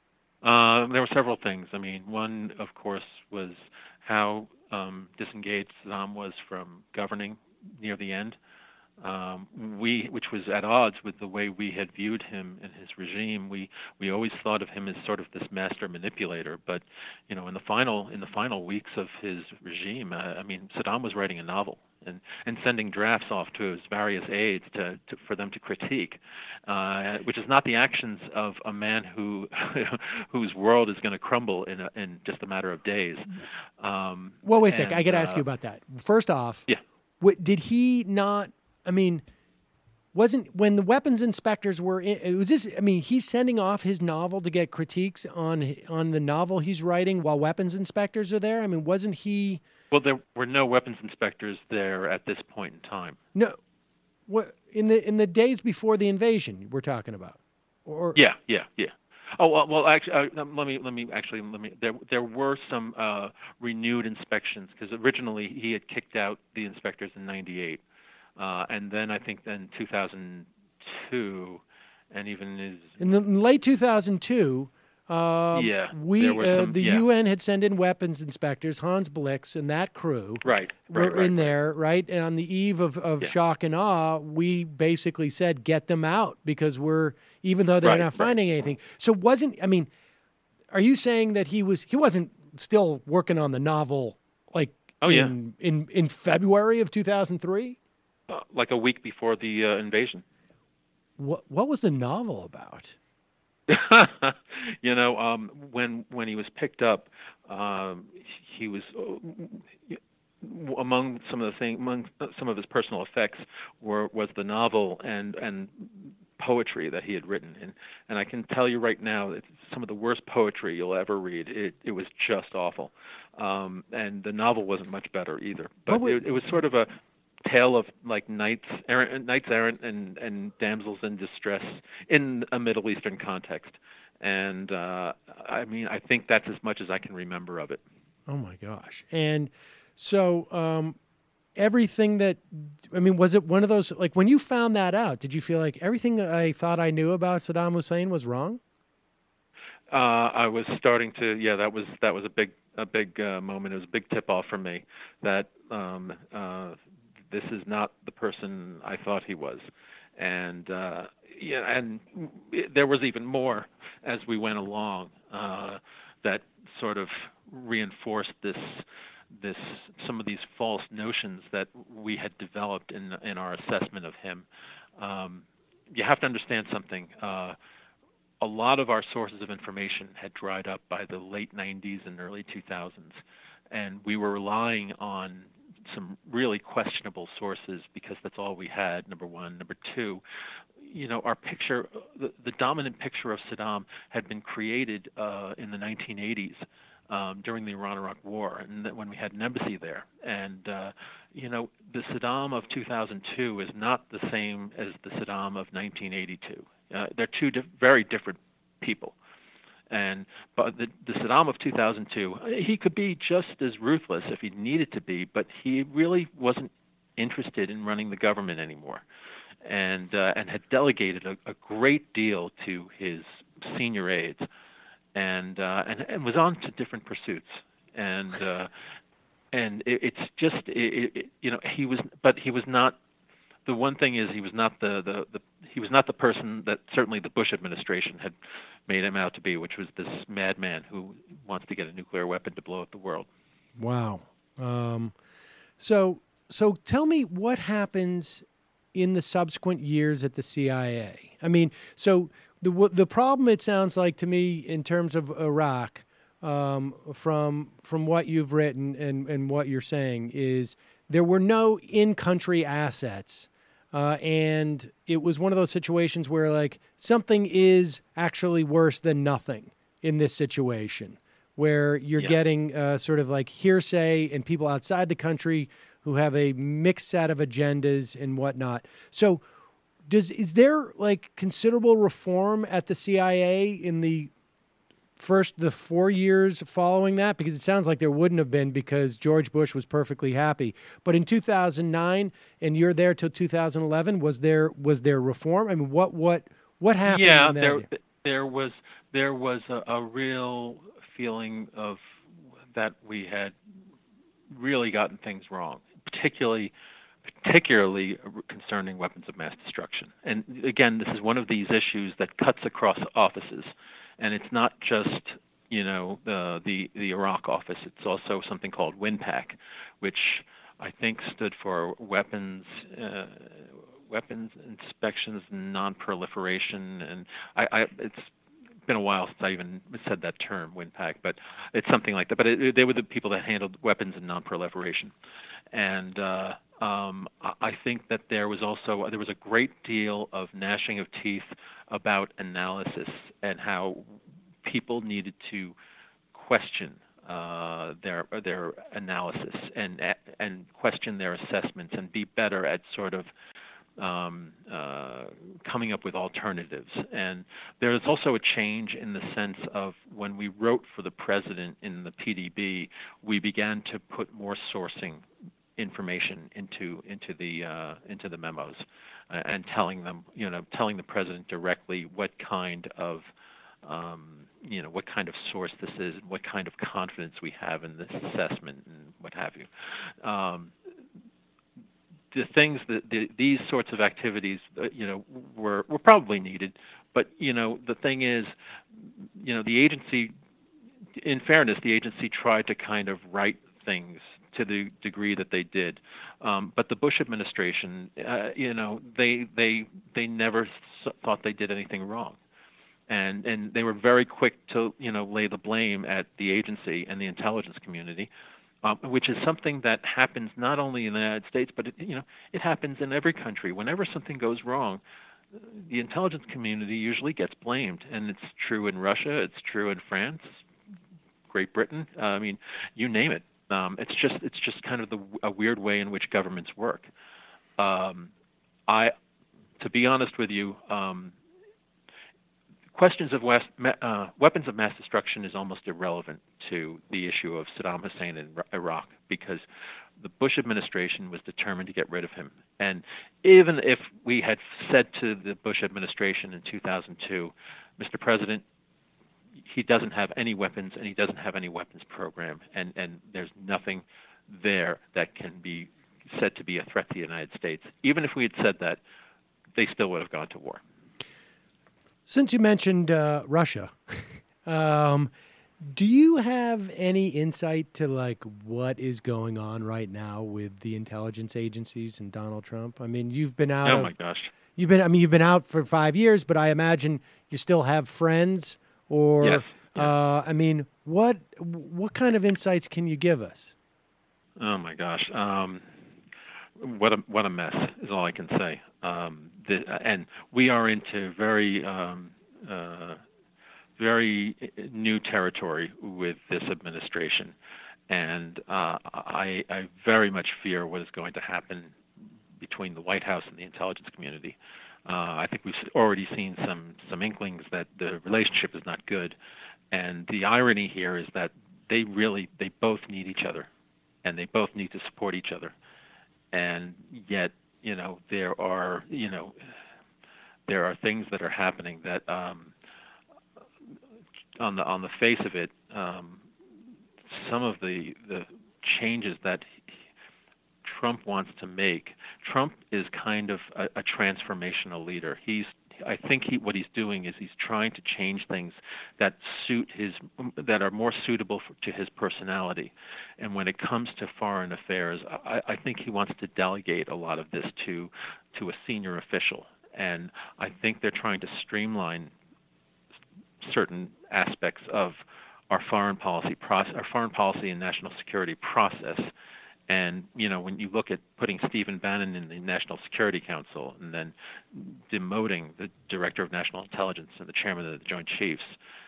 Uh, there were several things. I mean, one, of course, was how um, disengaged Saddam was from governing near the end. Um, we, which was at odds with the way we had viewed him and his regime. We we always thought of him as sort of this master manipulator. But you know, in the final in the final weeks of his regime, uh, I mean, Saddam was writing a novel and, and sending drafts off to his various aides to, to for them to critique, uh, which is not the actions of a man who whose world is going to crumble in a, in just a matter of days. Um, Well, wait a sec. and, I got to ask uh, you about that. First off, Yeah. what, did he not? I mean, wasn't when the weapons inspectors were in, it was this? I mean, he's sending off his novel to get critiques on on the novel he's writing while weapons inspectors are there. I mean, wasn't he? Well, there were no weapons inspectors there at this point in time. No, what in the in the days before the invasion we're talking about, or Yeah, yeah, yeah. Oh well, well actually, uh, let me let me actually let me. There there were some uh, renewed inspections because originally he had kicked out the inspectors in ninety-eight, uh, and then I think then two thousand two, and even his in the in late two thousand two. Um, Yeah, we there were uh, some- the yeah. U N had sent in weapons inspectors. Hans Blix and that crew right, were right, right, in right. there, right? And on the eve of, of Yeah. shock and awe, we basically said, get them out because we're, even though they're Right, not right. finding anything. So wasn't, I mean, are you saying that he was, he wasn't still working on the novel like Oh, yeah. in, in in February of two thousand three? Uh, like a week before the uh, invasion. What what was the novel about? you know, um, when when he was picked up, um, he was uh, among some of the thing, among some of his personal effects were was the novel and and poetry that he had written, and and I can tell you right now that some of the worst poetry you'll ever read. It it was just awful, um, and the novel wasn't much better either. But would- it, it was sort of a tale of like knights errant, knights errant and, and damsels in distress in a Middle Eastern context. And uh, I mean, I think that's as much as I can remember of it. Oh my gosh! And so um, everything that I mean, was it one of those like when you found that out? Did you feel like everything I thought I knew about Saddam Hussein was wrong? Uh, I was starting to, yeah, that was that was a big a big uh, moment. It was a big tip off for me that um, uh, this is not the person I thought he was, and uh, yeah, and it, there was even more as we went along uh, that sort of reinforced this this some of these false notions that we had developed in in our assessment of him. Um, you have to understand something. Uh, a lot of our sources of information had dried up by the late nineties and early two thousands, and we were relying on some really questionable sources because that's all we had, number one. Number two, you know, our picture, the, the dominant picture of Saddam had been created uh, in the nineteen eighties um, during the Iran-Iraq War, and that when we had an embassy there. And, uh, you know, the Saddam of two thousand two is not the same as the Saddam of nineteen eighty-two. Uh, they're two di- very different people. And but the, the Saddam of two thousand two, he could be just as ruthless if he needed to be, but he really wasn't interested in running the government anymore, and uh, and had delegated a, a great deal to his senior aides, and uh, and, and was on to different pursuits. And uh, and it, it's just it, it, you know he was, but he was not. The one thing is he was not the, the, the he was not the person that certainly the Bush administration had made him out to be, which was this madman who wants to get a nuclear weapon to blow up the world. Wow. Um, so so tell me what happens in the subsequent years at the C I A. I mean, so the the problem it sounds like to me in terms of Iraq, um, from from what you've written and, and what you're saying is there were no in-country assets. Uh, and it was one of those situations where, like, something is actually worse than nothing in this situation, where you're Yeah. getting uh, sort of like hearsay and people outside the country who have a mixed set of agendas and whatnot. So, does is there like considerable reform at the C I A in the first the four years following that? Because it sounds like there wouldn't have been because George Bush was perfectly happy. But in two thousand nine, and you're there till two thousand eleven, was there was there reform? I mean, what what what happened? Yeah, in that there year? there was there was a, a real feeling of that we had really gotten things wrong, particularly particularly concerning weapons of mass destruction. And again, this is one of these issues that cuts across offices. And it's not just, you know, the, the the Iraq office. It's also something called WINPAC, which I think stood for Weapons uh, Weapons Inspections and Non-Proliferation. And I, I, it's been a while since I even said that term, WINPAC, but it's something like that. But it, they were the people that handled weapons and non-proliferation. And uh, um, I think that there was also there was a great deal of gnashing of teeth about analysis and how people needed to question uh, their their analysis and and question their assessments and be better at sort of um, uh, coming up with alternatives. And there is also a change in the sense of when we wrote for the president in the P D B, we began to put more sourcing information into into the uh, into the memos, uh, and telling them, you know, telling the president directly what kind of um, you know what kind of source this is and what kind of confidence we have in this assessment and what have you. Um, the things that the, these sorts of activities, uh, you know, were were probably needed, but you know, the thing is, you know, the agency, in fairness, the agency tried to kind of write things to the degree that they did. Um, but the Bush administration, uh, you know, they they they never s- thought they did anything wrong, and and they were very quick to you know lay the blame at the agency and the intelligence community, um, which is something that happens not only in the United States, but it, you know it happens in every country. Whenever something goes wrong, the intelligence community usually gets blamed, and it's true in Russia, it's true in France, Great Britain. Uh, I mean, you name it. Um, it's just it's just kind of the, a weird way in which governments work. Um, I, to be honest with you, um, questions of West, uh, weapons of mass destruction is almost irrelevant to the issue of Saddam Hussein in Iraq, because the Bush administration was determined to get rid of him. And even if we had said to the Bush administration in two thousand two, Mister President, he doesn't have any weapons and he doesn't have any weapons program, and, and there's nothing there that can be said to be a threat to the United States. Even if we had said that, they still would have gone to war. Since you mentioned uh, Russia, um, do you have any insight to like what is going on right now with the intelligence agencies and Donald Trump? I mean, you've been out. Oh of, my gosh! You've been. I mean, you've been out for five years, but I imagine you still have friends. Or, yes. Yes. Uh, I mean, what what kind of insights can you give us? Oh my gosh! Um, what a what a mess is all I can say. Um, the, and we are into very um, uh, very new territory with this administration, and uh, I, I very much fear what is going to happen between the White House and the intelligence community. Uh, I think we've already seen some some inklings that the relationship is not good, and the irony here is that they really they both need each other, and they both need to support each other, and yet you know there are you know there are things that are happening that um, on the on the face of it, um, some of the the changes that Trump wants to make. Trump is kind of a, a transformational leader. He's, I think, he what he's doing is he's trying to change things that suit his, that are more suitable for, to his personality. And when it comes to foreign affairs, I, I think he wants to delegate a lot of this to, to a senior official. And I think they're trying to streamline certain aspects of our foreign policy process, our foreign policy and national security process. And, you know, when you look at putting Stephen Bannon in the National Security Council and then demoting the Director of National Intelligence and the Chairman of the Joint Chiefs,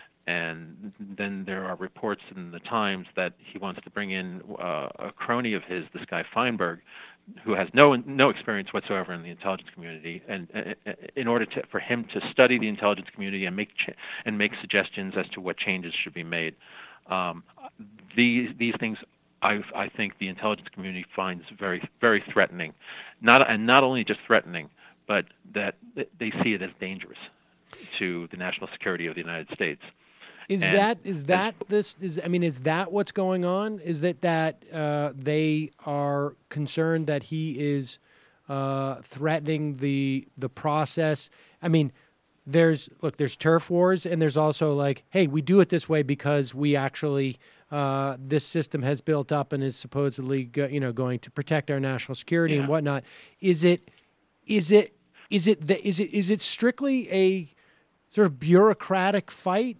and then there are reports in the Times that he wants to bring in uh, a crony of his, this guy Feinberg, who has no no experience whatsoever in the intelligence community, and uh, in order to, for him to study the intelligence community and make ch- and make suggestions as to what changes should be made. Um, these these things I, I think the intelligence community finds very, very threatening, not and not only just threatening, but that they see it as dangerous to the national security of the United States. Is and, that is that this is I mean is that what's going on? Is that that uh, they are concerned that he is uh, threatening the the process? I mean, there's look, there's turf wars, and there's also like, hey, we do it this way because we actually. Uh, this system has built up and is supposedly, go, you know, going to protect our national security yeah. and whatnot. Is it, is it, is it, the, is it, is it strictly a sort of bureaucratic fight?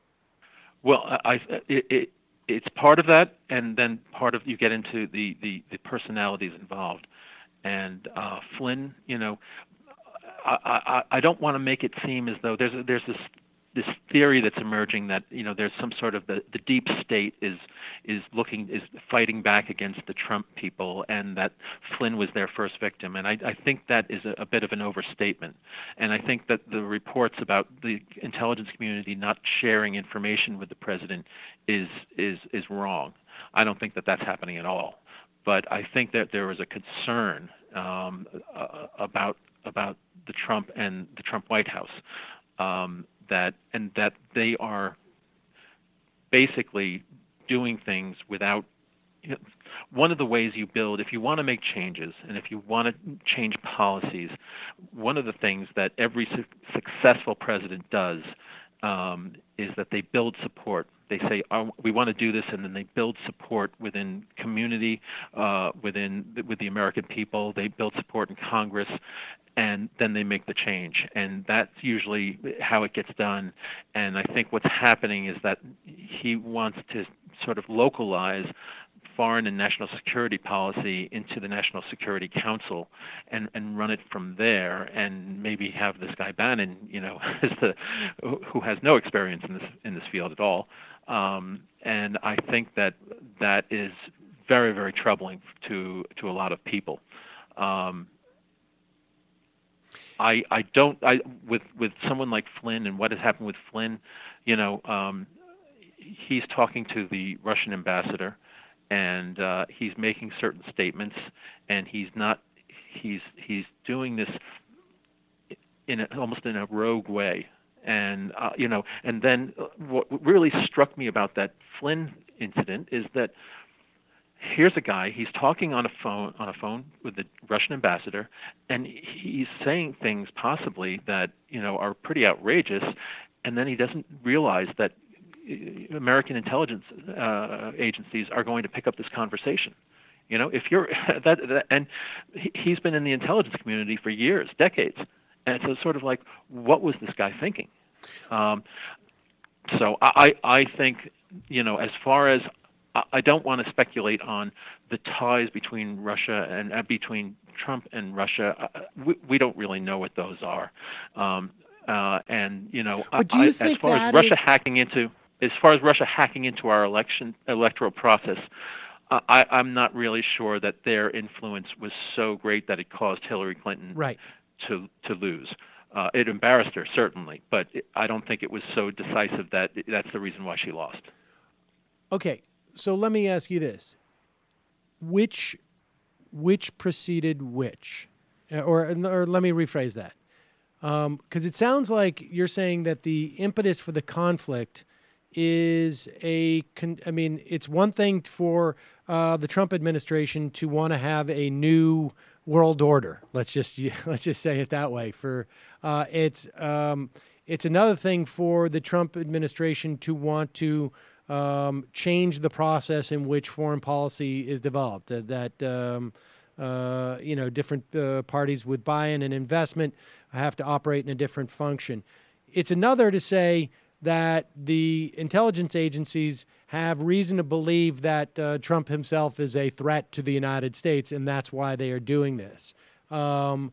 Well, I, it, it, it's part of that, and then part of you get into the, the, the personalities involved. And uh, Flynn, you know, I, I, I don't want to make it seem as though there's a, there's this. this theory that's emerging that you know there's some sort of the, the deep state is is looking is fighting back against the Trump people, and that Flynn was their first victim. And I, I think that is a, a bit of an overstatement. And I think that the reports about the intelligence community not sharing information with the president is is is wrong. I don't think that that's happening at all. But I think that there is a concern um, uh, about about the Trump and the Trump White House. Um, that and that they are basically doing things without you know, one of the ways you build, if you want to make changes and if you want to change policies, one of the things that every su- successful president does um, is that they build support they say, oh, we want to do this, and then they build support within community, uh, within with the American people. They build support in Congress, and then they make the change. And that's usually how it gets done. And I think what's happening is that he wants to sort of localize foreign and national security policy into the National Security Council and, and run it from there, and maybe have this guy Bannon, you know, as the who has no experience in this in this field at all. Um, and I think that that is very, very troubling to to a lot of people. Um, I I don't I with with someone like Flynn and what has happened with Flynn, you know, um, he's talking to the Russian ambassador, and uh, he's making certain statements, and he's not he's he's doing this in a, almost in a rogue way. And uh, you know, and then what really struck me about that Flynn incident is that here's a guy, he's talking on a phone on a phone with the Russian ambassador, and he's saying things possibly that, you know, are pretty outrageous, and then he doesn't realize that American intelligence uh, agencies are going to pick up this conversation. You know, if you're that, that and he, he's been in the intelligence community for years, decades, and so it's sort of like, what was this guy thinking? Um, so I, I think, you know, as far as I don't want to speculate on the ties between Russia and uh, between Trump and Russia. Uh, we, we don't really know what those are. Um, uh, and you know, But do you I, think as far that as Russia is- hacking into, as far as Russia hacking into our election electoral process, uh, I, I'm not really sure that their influence was so great that it caused Hillary Clinton Right. to to lose. Uh, it embarrassed her certainly, but it, I don't think it was so decisive that that's the reason why she lost. Okay, so let me ask you this: which which preceded which, Uh, or or let me rephrase that, because it sounds like you're saying that the impetus for the conflict is a. Con- I mean, it's one thing for uh, the Trump administration to want to have a new world order. Let's just let's just say it that way. For uh, it's um, it's another thing for the Trump administration to want to um, change the process in which foreign policy is developed. Uh, that um, uh, you know, different uh, parties with buy-in and investment have to operate in a different function. It's another to say that the intelligence agencies have reason to believe that uh, Trump himself is a threat to the United States, and that's why they are doing this. Um,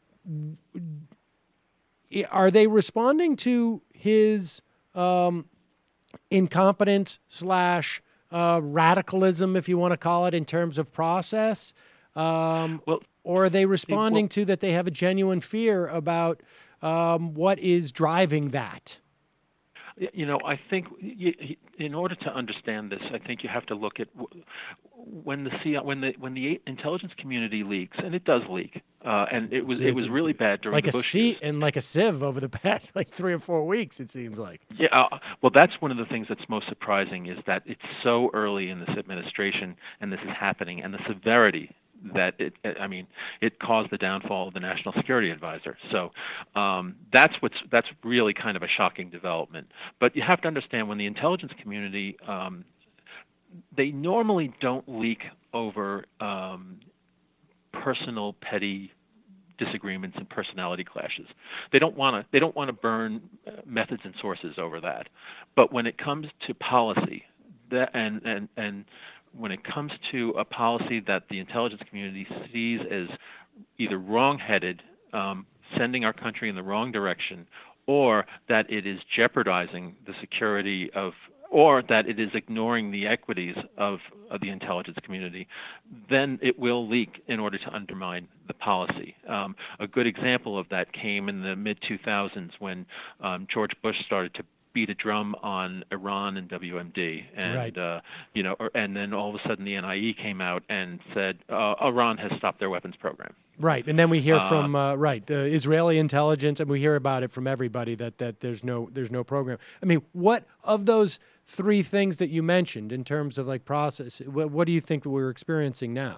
are they responding to his um, incompetence slash uh, radicalism, if you want to call it, in terms of process? Um, Well, or are they responding well- to that they have a genuine fear about um, what is driving that? You know, I think you, in order to understand this, I think you have to look at when the C I A, when the when the intelligence community leaks, and it does leak, uh, and it was it was really bad during like the a Bush sea years. and like a sieve over the past like three or four weeks. It seems like. Yeah, uh, well, that's one of the things that's most surprising is that it's so early in this administration, and this is happening, and the severity that it, I mean, it caused the downfall of the National Security Advisor. So um, that's what's that's really kind of a shocking development. But you have to understand when the intelligence community, um, they normally don't leak over um, personal petty disagreements and personality clashes. They don't want to they don't want to burn uh, methods and sources over that. But when it comes to policy, that and and and when it comes to a policy that the intelligence community sees as either wrong-headed, um, sending our country in the wrong direction, or that it is jeopardizing the security of, or that it is ignoring the equities of, of the intelligence community, then it will leak in order to undermine the policy. Um, a good example of that came in the mid two thousands when um, George Bush started to beat a drum on Iran and W M D, and Right. uh, you know, or, and then all of a sudden the N I E came out and said uh, Iran has stopped their weapons program. Right, and then we hear Uh, from uh, right the Israeli intelligence, and we hear about it from everybody that that there's no there's no program. I mean, what of those three things that you mentioned in terms of like process? What, what do you think that we're experiencing now?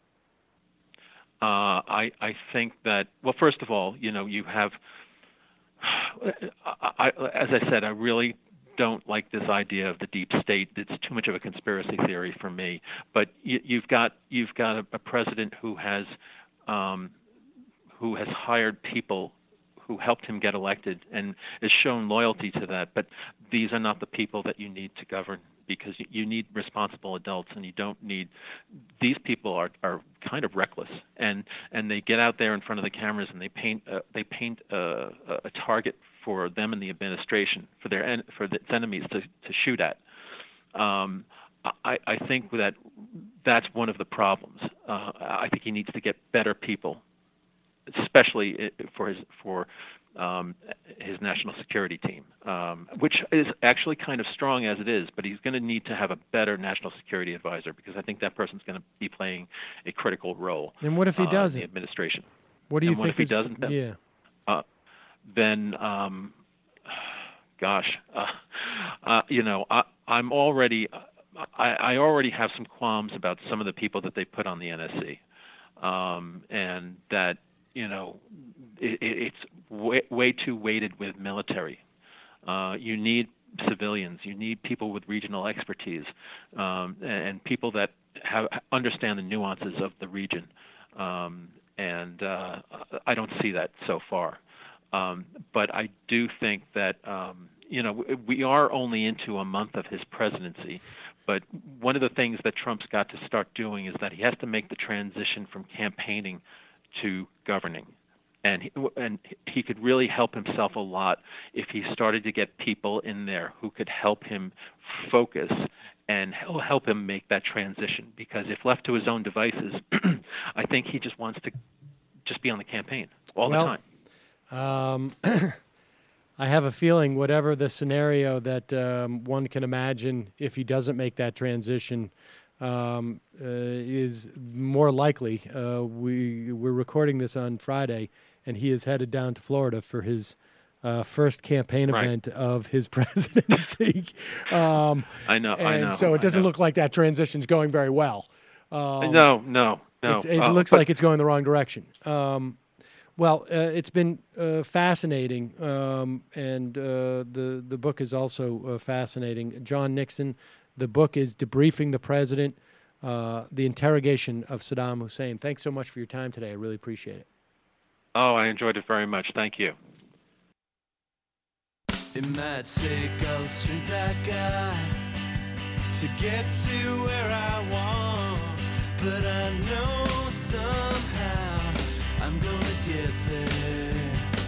Uh, I I think that, well, first of all, you know, you have. I, I, as I said, I really don't like this idea of the deep state. It's too much of a conspiracy theory for me. But you, you've got you've got a, a president who has um, who has hired people who helped him get elected and has shown loyalty to that. But these are not the people that you need to govern, because you need responsible adults, and you don't need – these people are, are kind of reckless, and, and they get out there in front of the cameras and they paint uh, they paint a, a target for them and the administration, for their en- for its enemies to, to shoot at. Um, I, I think that that's one of the problems. Uh, I think he needs to get better people, especially for his for um, his national security team, um, which is actually kind of strong as it is. But he's going to need to have a better national security advisor, because I think that person's going to be playing a critical role. And what if he uh, doesn't? in the administration. What do you and think? What if he is, doesn't? Then, yeah. Uh, then, um, gosh, uh, uh, you know, I, I'm already. I, I already have some qualms about some of the people that they put on the N S C, um, and that. You know, it, it's way, way too weighted with military. Uh, you need civilians. You need people with regional expertise, um, and, and people that have, understand the nuances of the region. Um, and uh, I don't see that so far. Um, but I do think that, um, you know, we are only into a month of his presidency. But one of the things that Trump's got to start doing is that he has to make the transition from campaigning to governing, and he, and he could really help himself a lot if he started to get people in there who could help him focus and help him make that transition. Because if left to his own devices, I think he just wants to just be on the campaign all well, the time. Um, I have a feeling whatever the scenario that um, one can imagine, if he doesn't make that transition, Um, uh, is more likely. Uh, we we're recording this on Friday, and he is headed down to Florida for his uh, first campaign Right. event of his presidency. um, I know. and I know. so it doesn't I know. look like that transition's going very well. Um, no, no, no. it's, it Uh, looks but- like it's going the wrong direction. Um, well, uh, it's been uh, fascinating, um, and uh, the the book is also uh, fascinating. John Nixon. The book is Debriefing the President, uh, The Interrogation of Saddam Hussein. Thanks so much for your time today. I really appreciate it. Oh, I enjoyed it very much. Thank you. It might take all the strength I got to get to where I want, but I know somehow I'm gonna get there.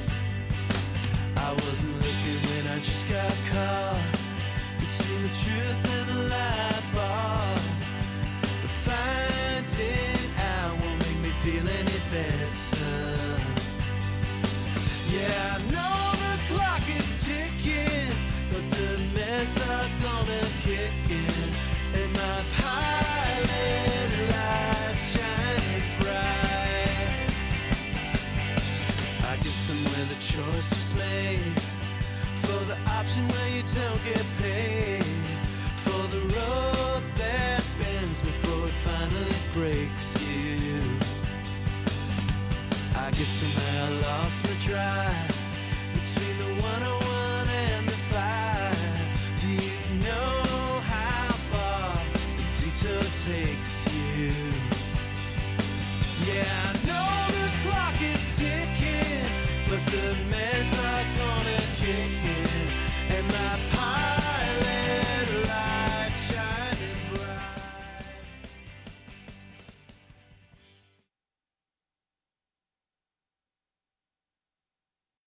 I wasn't looking when I just got caught between the truth and the lie bar, but finding out won't make me feel any better. Yeah, I know